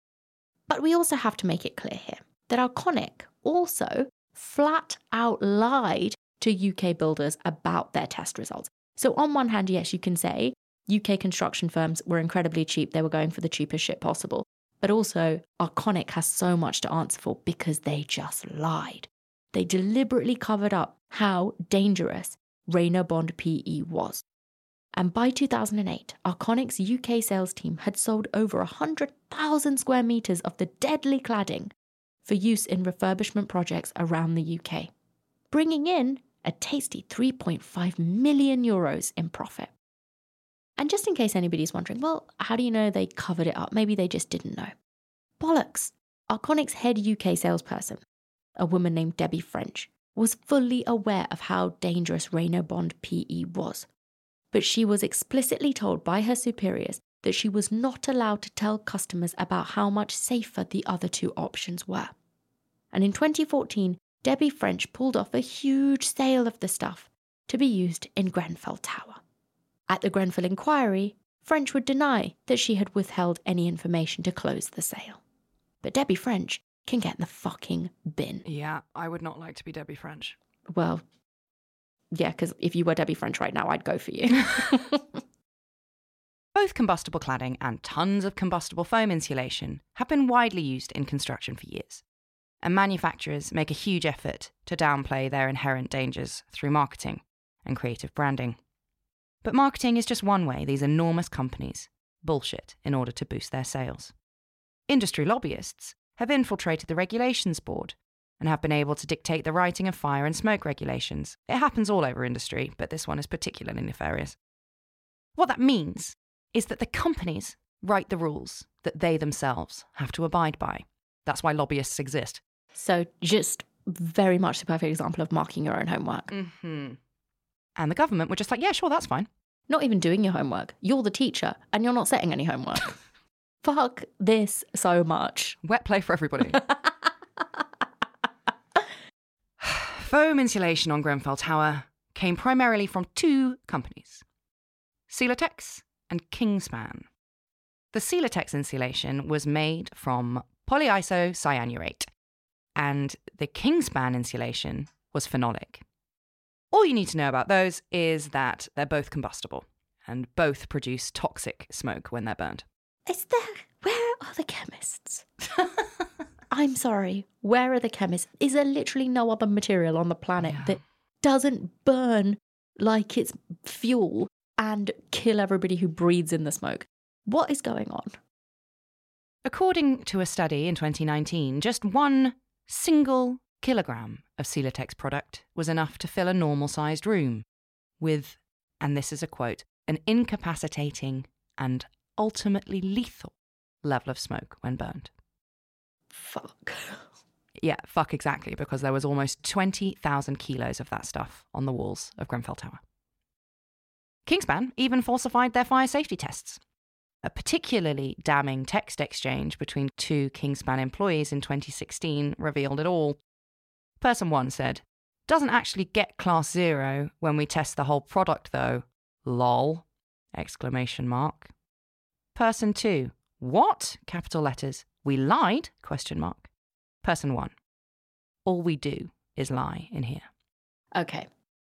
But we also have to make it clear here that Arconic also flat out lied to UK builders about their test results. So on one hand, yes, you can say UK construction firms were incredibly cheap. They were going for the cheapest shit possible. But also, Arconic has so much to answer for because they just lied. They deliberately covered up how dangerous Raynabond PE was. And by 2008, Arconic's UK sales team had sold over 100,000 square metres of the deadly cladding for use in refurbishment projects around the UK, bringing in a tasty €3.5 million in profit. And just in case anybody's wondering, well, how do you know they covered it up? Maybe they just didn't know. Bollocks! Arconic's head UK salesperson, a woman named Debbie French, was fully aware of how dangerous Raynabond PE was. But she was explicitly told by her superiors that she was not allowed to tell customers about how much safer the other 2 options were. And in 2014, Debbie French pulled off a huge sale of the stuff to be used in Grenfell Tower. At the Grenfell inquiry, French would deny that she had withheld any information to close the sale. But Debbie French can get in the fucking bin. Yeah, I would not like to be Debbie French. Well, yeah, because if you were Debbie French right now, I'd go for you. Both combustible cladding and tons of combustible foam insulation have been widely used in construction for years. And manufacturers make a huge effort to downplay their inherent dangers through marketing and creative branding. But marketing is just one way these enormous companies bullshit in order to boost their sales. Industry lobbyists have infiltrated the regulations board and have been able to dictate the writing of fire and smoke regulations. It happens all over industry, but this one is particularly nefarious. What that means is that the companies write the rules that they themselves have to abide by. That's why lobbyists exist. So just very much the perfect example of marking your own homework. Mm-hmm. And the government were just like, yeah, sure, that's fine. Not even doing your homework. You're the teacher and you're not setting any homework. Fuck this so much. Wet play for everybody. foam insulation on Grenfell Tower came primarily from two companies, Celotex and Kingspan. The Celotex insulation was made from polyisocyanurate, and the Kingspan insulation was phenolic. All you need to know about those is that they're both combustible, and both produce toxic smoke when they're burned. Where are the chemists? I'm sorry, where are the chemists? Is there literally no other material on the planet that doesn't burn like it's fuel and kill everybody who breathes in the smoke? What is going on? According to a study in 2019, just 1 single kilogram of Celotex product was enough to fill a normal-sized room with, and this is a quote, an incapacitating and ultimately lethal level of smoke when burned. Fuck. Yeah, fuck exactly, because there was almost 20,000 kilos of that stuff on the walls of Grenfell Tower. Kingspan even falsified their fire safety tests. A particularly damning text exchange between two Kingspan employees in 2016 revealed it all. Person 1 said, "Doesn't actually get class 0 when we test the whole product though. Lol. Exclamation mark. Person 2, what? Capital letters. We lied? Question mark. Person 1, all we do is lie in here. Okay,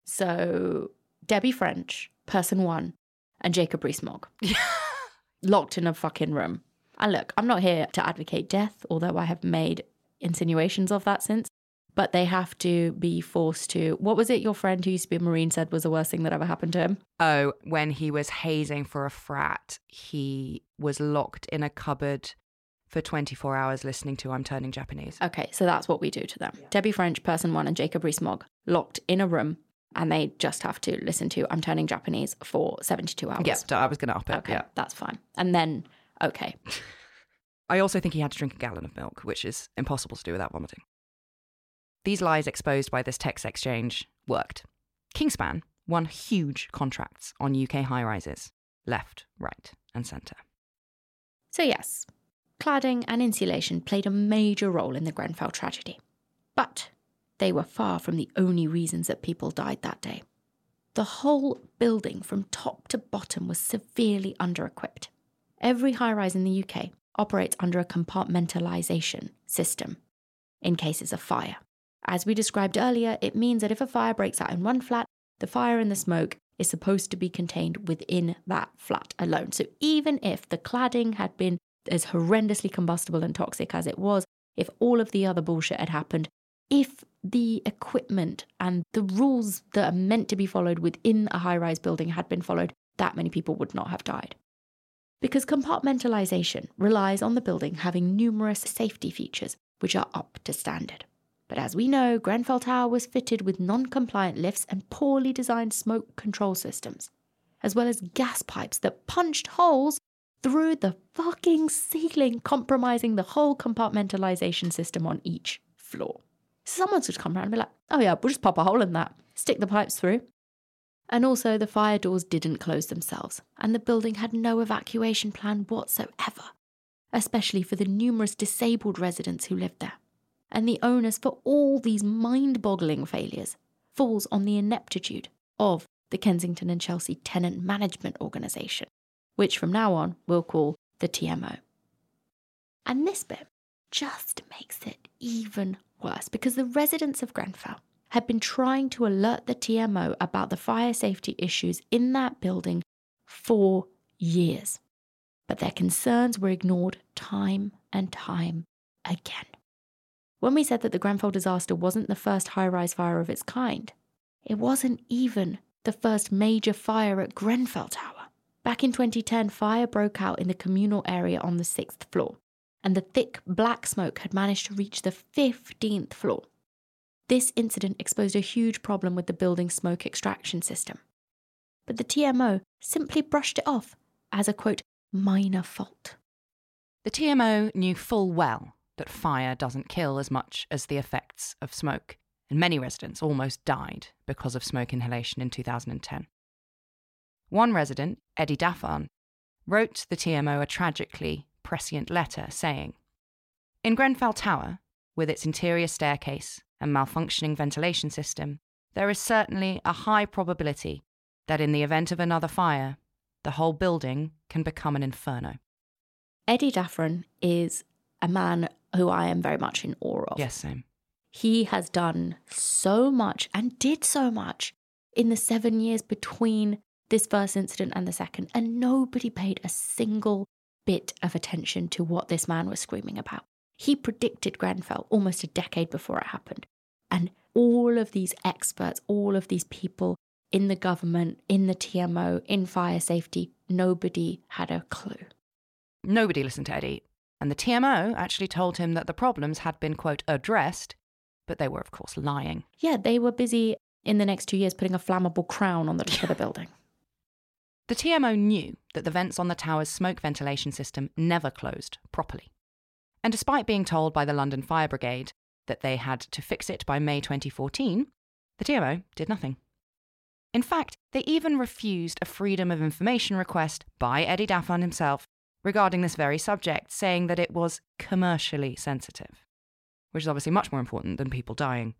so Debbie French, person 1, and Jacob Rees-Mogg. Locked in a fucking room. And look, I'm not here to advocate death, although I have made insinuations of that since. But they have to be forced to... What was it your friend who used to be a Marine said was the worst thing that ever happened to him? Oh, when he was hazing for a frat, he was locked in a cupboard for 24 hours listening to I'm Turning Japanese. Okay, so that's what we do to them. Yeah. Debbie French, person 1, and Jacob Rees-Mogg locked in a room, and they just have to listen to I'm Turning Japanese for 72 hours. Yes, I was going to up it. Okay, yeah. That's fine. And then, okay. I also think he had to drink a gallon of milk, which is impossible to do without vomiting. These lies exposed by this text exchange worked. Kingspan won huge contracts on UK high-rises, left, right, and centre. So yes, cladding and insulation played a major role in the Grenfell tragedy. But they were far from the only reasons that people died that day. The whole building from top to bottom was severely under-equipped. Every high-rise in the UK operates under a compartmentalisation system in cases of fire. As we described earlier, it means that if a fire breaks out in one flat, the fire and the smoke is supposed to be contained within that flat alone. So even if the cladding had been as horrendously combustible and toxic as it was, if all of the other bullshit had happened, if the equipment and the rules that are meant to be followed within a high-rise building had been followed, that many people would not have died. Because compartmentalisation relies on the building having numerous safety features which are up to standard. But as we know, Grenfell Tower was fitted with non-compliant lifts and poorly designed smoke control systems, as well as gas pipes that punched holes through the fucking ceiling, compromising the whole compartmentalisation system on each floor. Someone's just come around and be like, oh yeah, we'll just pop a hole in that, stick the pipes through. And also the fire doors didn't close themselves, and the building had no evacuation plan whatsoever, especially for the numerous disabled residents who lived there. And the onus for all these mind-boggling failures falls on the ineptitude of the Kensington and Chelsea Tenant Management Organisation, which from now on we'll call the TMO. And this bit just makes it even worse, because the residents of Grenfell had been trying to alert the TMO about the fire safety issues in that building for years. But their concerns were ignored time and time again. When we said that the Grenfell disaster wasn't the first high-rise fire of its kind, it wasn't even the first major fire at Grenfell Tower. Back in 2010, fire broke out in the communal area on the 6th floor, and the thick black smoke had managed to reach the 15th floor. This incident exposed a huge problem with the building's smoke extraction system. But the TMO simply brushed it off as a, quote, minor fault. The TMO knew full well that fire doesn't kill as much as the effects of smoke, and many residents almost died because of smoke inhalation in 2010. One resident, Eddie Daffan, wrote the TMO a tragically prescient letter saying, "In Grenfell Tower, with its interior staircase, and malfunctioning ventilation system, there is certainly a high probability that in the event of another fire, the whole building can become an inferno. Eddie Daffron is a man who I am very much in awe of. Yes, same. He has done so much and did so much in the 7 years between this first incident and the second, and nobody paid a single bit of attention to what this man was screaming about. He predicted Grenfell almost a decade before it happened. And all of these experts, all of these people in the government, in the TMO, in fire safety, nobody had a clue. Nobody listened to Eddie, and the TMO actually told him that the problems had been, quote, addressed, but they were, of course, lying. Yeah, they were busy in the next 2 years putting a flammable crown on the top of the building. The TMO knew that the vents on the tower's smoke ventilation system never closed properly. And despite being told by the London Fire Brigade that they had to fix it by May 2014, the TMO did nothing. In fact, they even refused a Freedom of Information request by Eddie Daffron himself regarding this very subject, saying that it was commercially sensitive, which is obviously much more important than people dying.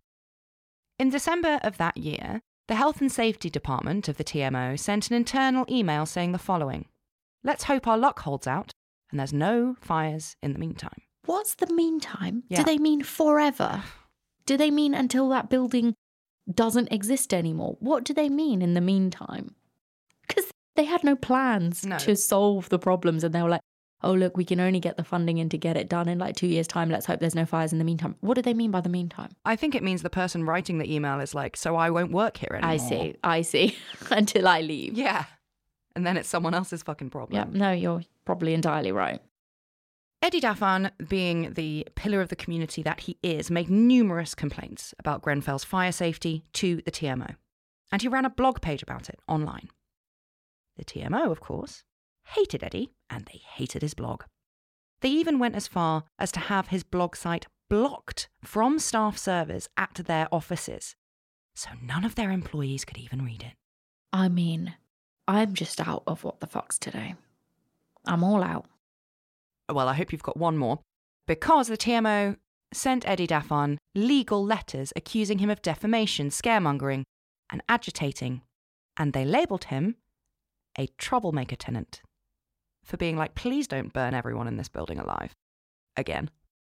In December of that year, the Health and Safety Department of the TMO sent an internal email saying the following: "Let's hope our luck holds out and there's no fires in the meantime." What's the meantime? Yeah. Do they mean forever? Do they mean until that building doesn't exist anymore? What do they mean in the meantime? Because they had no plans to solve the problems, and they were like, oh, look, we can only get the funding in to get it done in like 2 years' time. Let's hope there's no fires in the meantime. What do they mean by the meantime? I think it means the person writing the email is like, so I won't work here anymore. I see. Until I leave. Yeah. And then it's someone else's fucking problem. Yeah, no, you're probably entirely right. Eddie Daffron, being the pillar of the community that he is, made numerous complaints about Grenfell's fire safety to the TMO. And he ran a blog page about it online. The TMO, of course, hated Eddie, and they hated his blog. They even went as far as to have his blog site blocked from staff servers at their offices, so none of their employees could even read it. I mean, I'm just out of what the fuck's today. I'm all out. Well, I hope you've got one more. Because the TMO sent Eddie Daffron legal letters accusing him of defamation, scaremongering, and agitating, and they labelled him a troublemaker tenant for being like, please don't burn everyone in this building alive. Again.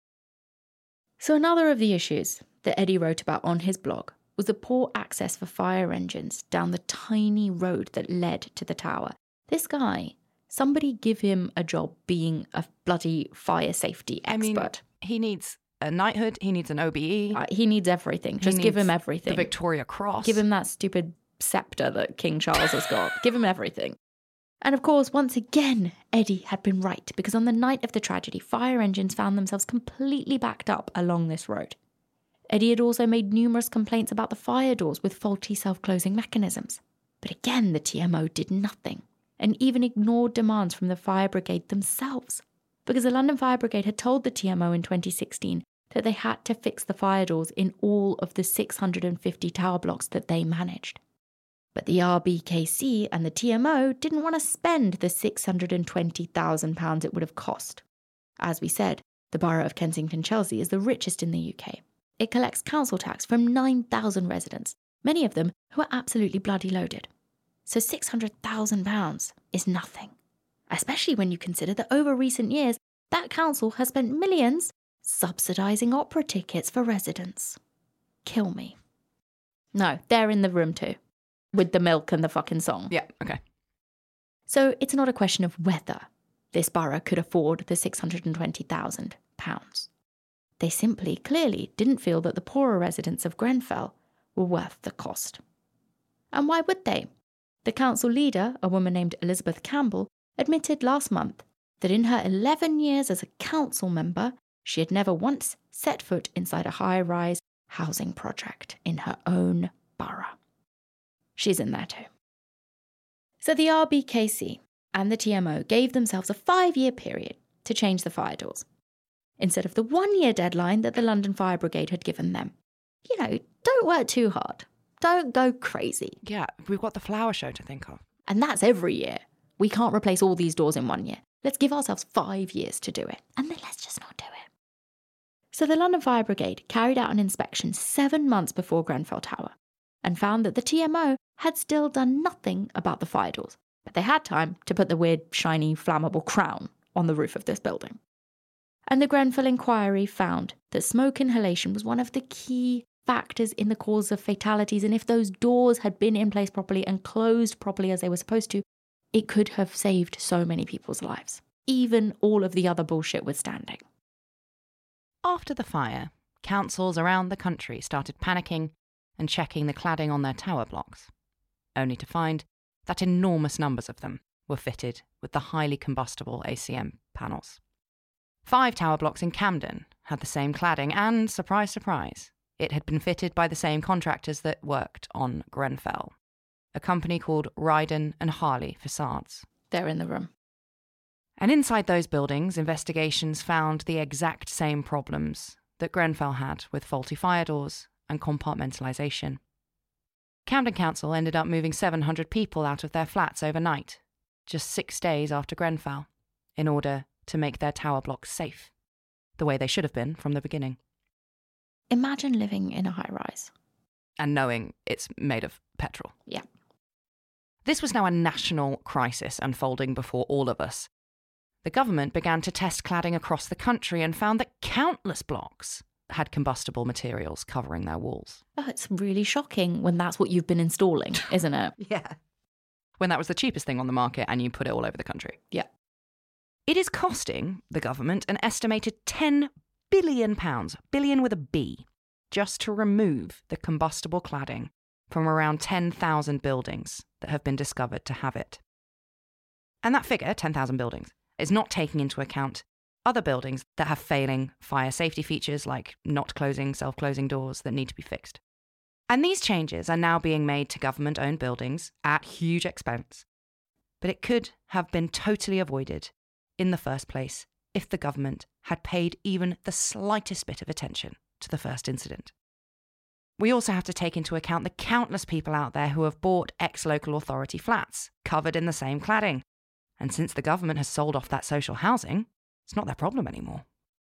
So another of the issues that Eddie wrote about on his blog was the poor access for fire engines down the tiny road that led to the tower. This guy, somebody give him a job being a bloody fire safety expert. I mean, he needs a knighthood, he needs an OBE. He needs everything. Just give him everything. The Victoria Cross. Give him that stupid scepter that King Charles has got. Give him everything. And of course, once again, Eddie had been right, because on the night of the tragedy, fire engines found themselves completely backed up along this road. Eddie had also made numerous complaints about the fire doors with faulty self-closing mechanisms. But again, the TMO did nothing, and even ignored demands from the fire brigade themselves, because the London Fire Brigade had told the TMO in 2016 that they had to fix the fire doors in all of the 650 tower blocks that they managed. But the RBKC and the TMO didn't want to spend the £620,000 it would have cost. As we said, the borough of Kensington-Chelsea is the richest in the UK. It collects council tax from 9,000 residents, many of them who are absolutely bloody loaded. So £600,000 is nothing, especially when you consider that over recent years, that council has spent millions subsidising opera tickets for residents. Kill me. No, they're in the room too, with the milk and the fucking song. Yeah, okay. So it's not a question of whether this borough could afford the £620,000. They simply, clearly didn't feel that the poorer residents of Grenfell were worth the cost. And why would they? The council leader, a woman named Elizabeth Campbell, admitted last month that in her 11 years as a council member, she had never once set foot inside a high-rise housing project in her own borough. She's in there too. So the RBKC and the TMO gave themselves a 5-year period to change the fire doors, instead of the 1-year deadline that the London Fire Brigade had given them. You know, don't work too hard. Don't go crazy. Yeah, we've got the flower show to think of. And that's every year. We can't replace all these doors in 1 year. Let's give ourselves 5 years to do it. And then let's just not do it. So the London Fire Brigade carried out an inspection 7 months before Grenfell Tower and found that the TMO had still done nothing about the fire doors, but they had time to put the weird, shiny, flammable crown on the roof of this building. And the Grenfell inquiry found that smoke inhalation was one of the key factors in the cause of fatalities, and if those doors had been in place properly and closed properly as they were supposed to, it could have saved so many people's lives, even all of the other bullshit withstanding. After the fire, councils around the country started panicking and checking the cladding on their tower blocks, only to find that enormous numbers of them were fitted with the highly combustible ACM panels. 5 tower blocks in Camden had the same cladding, and, surprise, surprise, it had been fitted by the same contractors that worked on Grenfell, a company called Ryden and Harley Facades. They're in the room. And inside those buildings, investigations found the exact same problems that Grenfell had with faulty fire doors and compartmentalisation. Camden Council ended up moving 700 people out of their flats overnight, just 6 days after Grenfell, in order to make their tower blocks safe, the way they should have been from the beginning. Imagine living in a high-rise. And knowing it's made of petrol. Yeah. This was now a national crisis unfolding before all of us. The government began to test cladding across the country and found that countless blocks had combustible materials covering their walls. Oh, it's really shocking when that's what you've been installing, isn't it? Yeah. When that was the cheapest thing on the market and you put it all over the country. Yeah. It is costing the government an estimated £10 billion, billion with a B, just to remove the combustible cladding from around 10,000 buildings that have been discovered to have it. And that figure, 10,000 buildings, is not taking into account other buildings that have failing fire safety features like not closing, self-closing doors that need to be fixed. And these changes are now being made to government-owned buildings at huge expense. But it could have been totally avoided in the first place if the government had paid even the slightest bit of attention to the first incident. We also have to take into account the countless people out there who have bought ex-local authority flats covered in the same cladding. And since the government has sold off that social housing, it's not their problem anymore.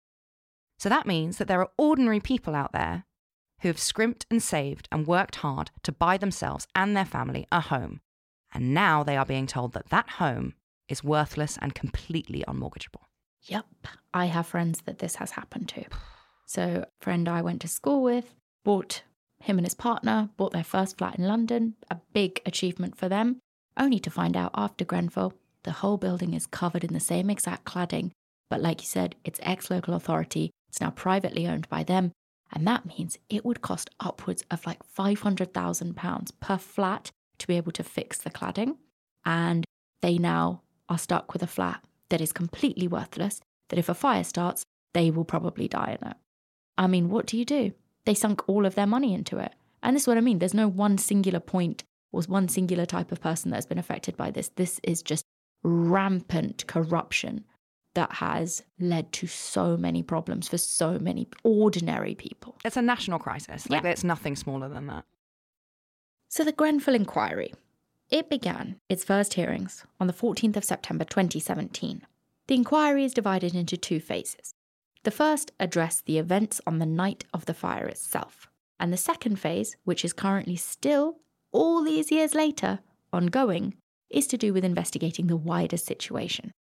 So that means that there are ordinary people out there who have scrimped and saved and worked hard to buy themselves and their family a home. And now they are being told that that home is worthless and completely unmortgageable. Yep. I have friends that this has happened to. So a friend I went to school with him and his partner bought their first flat in London, a big achievement for them, only to find out after Grenfell, the whole building is covered in the same exact cladding. But like you said, it's ex-local authority. It's now privately owned by them. And that means it would cost upwards of like £500,000 per flat to be able to fix the cladding. And they now are stuck with a flat that is completely worthless, that if a fire starts, they will probably die in it. I mean, what do? They sunk all of their money into it. And this is what I mean. There's no one singular point or one singular type of person that has been affected by this. This is just rampant corruption that has led to so many problems for so many ordinary people. It's a national crisis. It's nothing smaller than that. So the Grenfell inquiry, it began its first hearings on the 14th of September 2017. The inquiry is divided into 2 phases. The first addressed the events on the night of the fire itself. And the second phase, which is currently still, all these years later, ongoing, is to do with investigating the wider situation.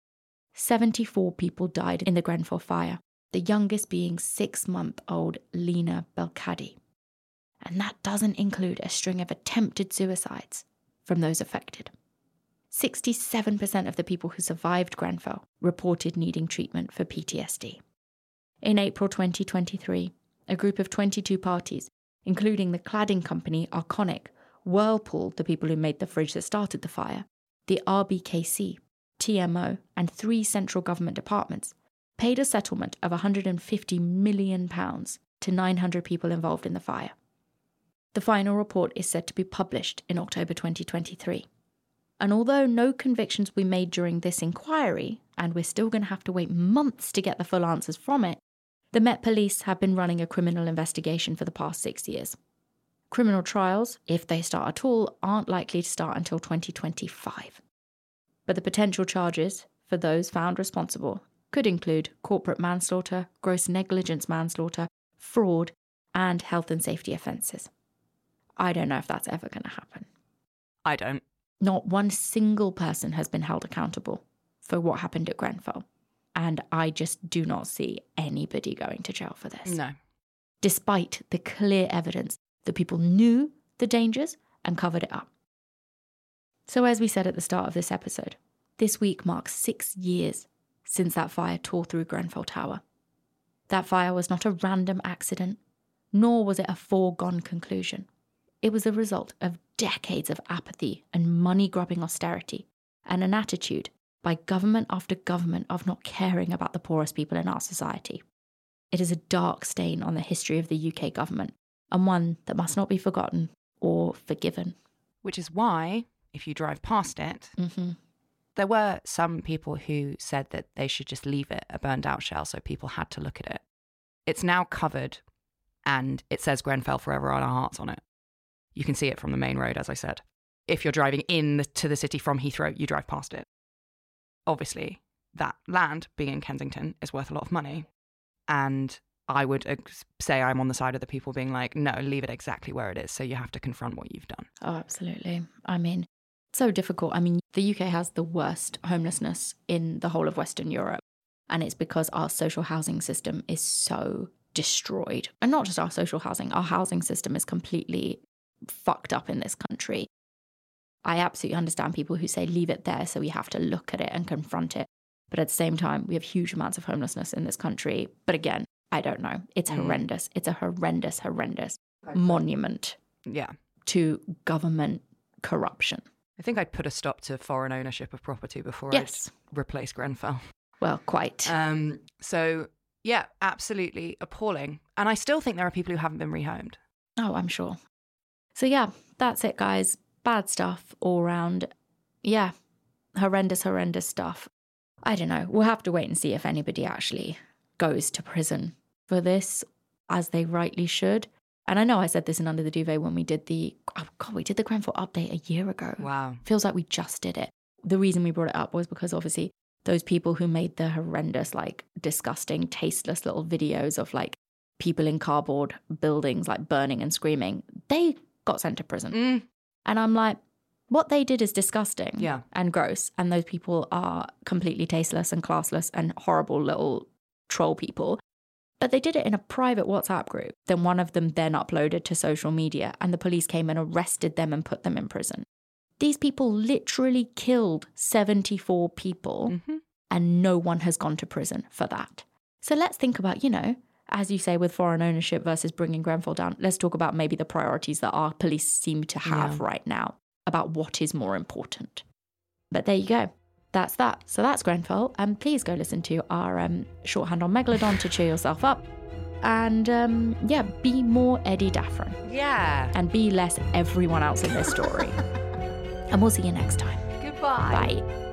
74 people died in the Grenfell fire, the youngest being 6-month-old Lena Belkadi. And that doesn't include a string of attempted suicides from those affected. 67% of the people who survived Grenfell reported needing treatment for PTSD. In April 2023, a group of 22 parties, including the cladding company Arconic, Whirlpool, the people who made the fridge that started the fire, the RBKC, TMO, and 3 central government departments, paid a settlement of £150 million to 900 people involved in the fire. The final report is said to be published in October 2023. And although no convictions were made during this inquiry, and we're still going to have to wait months to get the full answers from it, the Met Police have been running a criminal investigation for the past 6 years. Criminal trials, if they start at all, aren't likely to start until 2025. But the potential charges for those found responsible could include corporate manslaughter, gross negligence manslaughter, fraud, and health and safety offences. I don't know if that's ever going to happen. I don't. Not one single person has been held accountable for what happened at Grenfell. And I just do not see anybody going to jail for this. No. Despite the clear evidence that people knew the dangers and covered it up. So as we said at the start of this episode, this week marks 6 years since that fire tore through Grenfell Tower. That fire was not a random accident, nor was it a foregone conclusion. It was the result of decades of apathy and money-grubbing austerity, and an attitude by government after government of not caring about the poorest people in our society. It is a dark stain on the history of the UK government, and one that must not be forgotten or forgiven. Which is why, if you drive past it, there were some people who said that they should just leave it a burned out shell so people had to look at it. It's now covered, and it says Grenfell Forever on our hearts on it. You can see it from the main road, as I said. If you're driving to the city from Heathrow, you drive past it. Obviously, that land, being in Kensington, is worth a lot of money. And I would say I'm on the side of the people being like, no, leave it exactly where it is. So you have to confront what you've done. Oh, absolutely. I mean, so difficult. I mean, the UK has the worst homelessness in the whole of Western Europe. And it's because our social housing system is so destroyed. And not just our social housing, our housing system is completely fucked up in this country. I absolutely understand people who say leave it there so we have to look at it and confront it. But at the same time, we have huge amounts of homelessness in this country. But again, I don't know. It's horrendous. It's a horrendous monument to government corruption. I think I'd put a stop to foreign ownership of property before I'd replace Grenfell. Well, quite. So, yeah, absolutely appalling. And I still think there are people who haven't been rehomed. Oh, I'm sure. So, yeah, that's it, guys. Bad stuff all around. Yeah, horrendous stuff. I don't know. We'll have to wait and see if anybody actually goes to prison for this, as they rightly should. And I know I said this in Under the Duvet when we did the Grenfell update a year ago. Wow. Feels like we just did it. The reason we brought it up was because obviously those people who made the horrendous, like disgusting, tasteless little videos of like people in cardboard buildings like burning and screaming, they got sent to prison. And I'm like, what they did is disgusting and gross. And those people are completely tasteless and classless and horrible little troll people. But they did it in a private WhatsApp group. Then one of them then uploaded to social media and the police came and arrested them and put them in prison. These people literally killed 74 people and no one has gone to prison for that. So let's think about, you know, as you say, with foreign ownership versus bringing Grenfell down, let's talk about maybe the priorities that our police seem to have right now about what is more important. But there you go. That's that. So that's Grenfell. And please go listen to our shorthand on Megalodon to cheer yourself up. And be more Eddie Daffron. Yeah. And be less everyone else in this story. And we'll see you next time. Goodbye. Bye.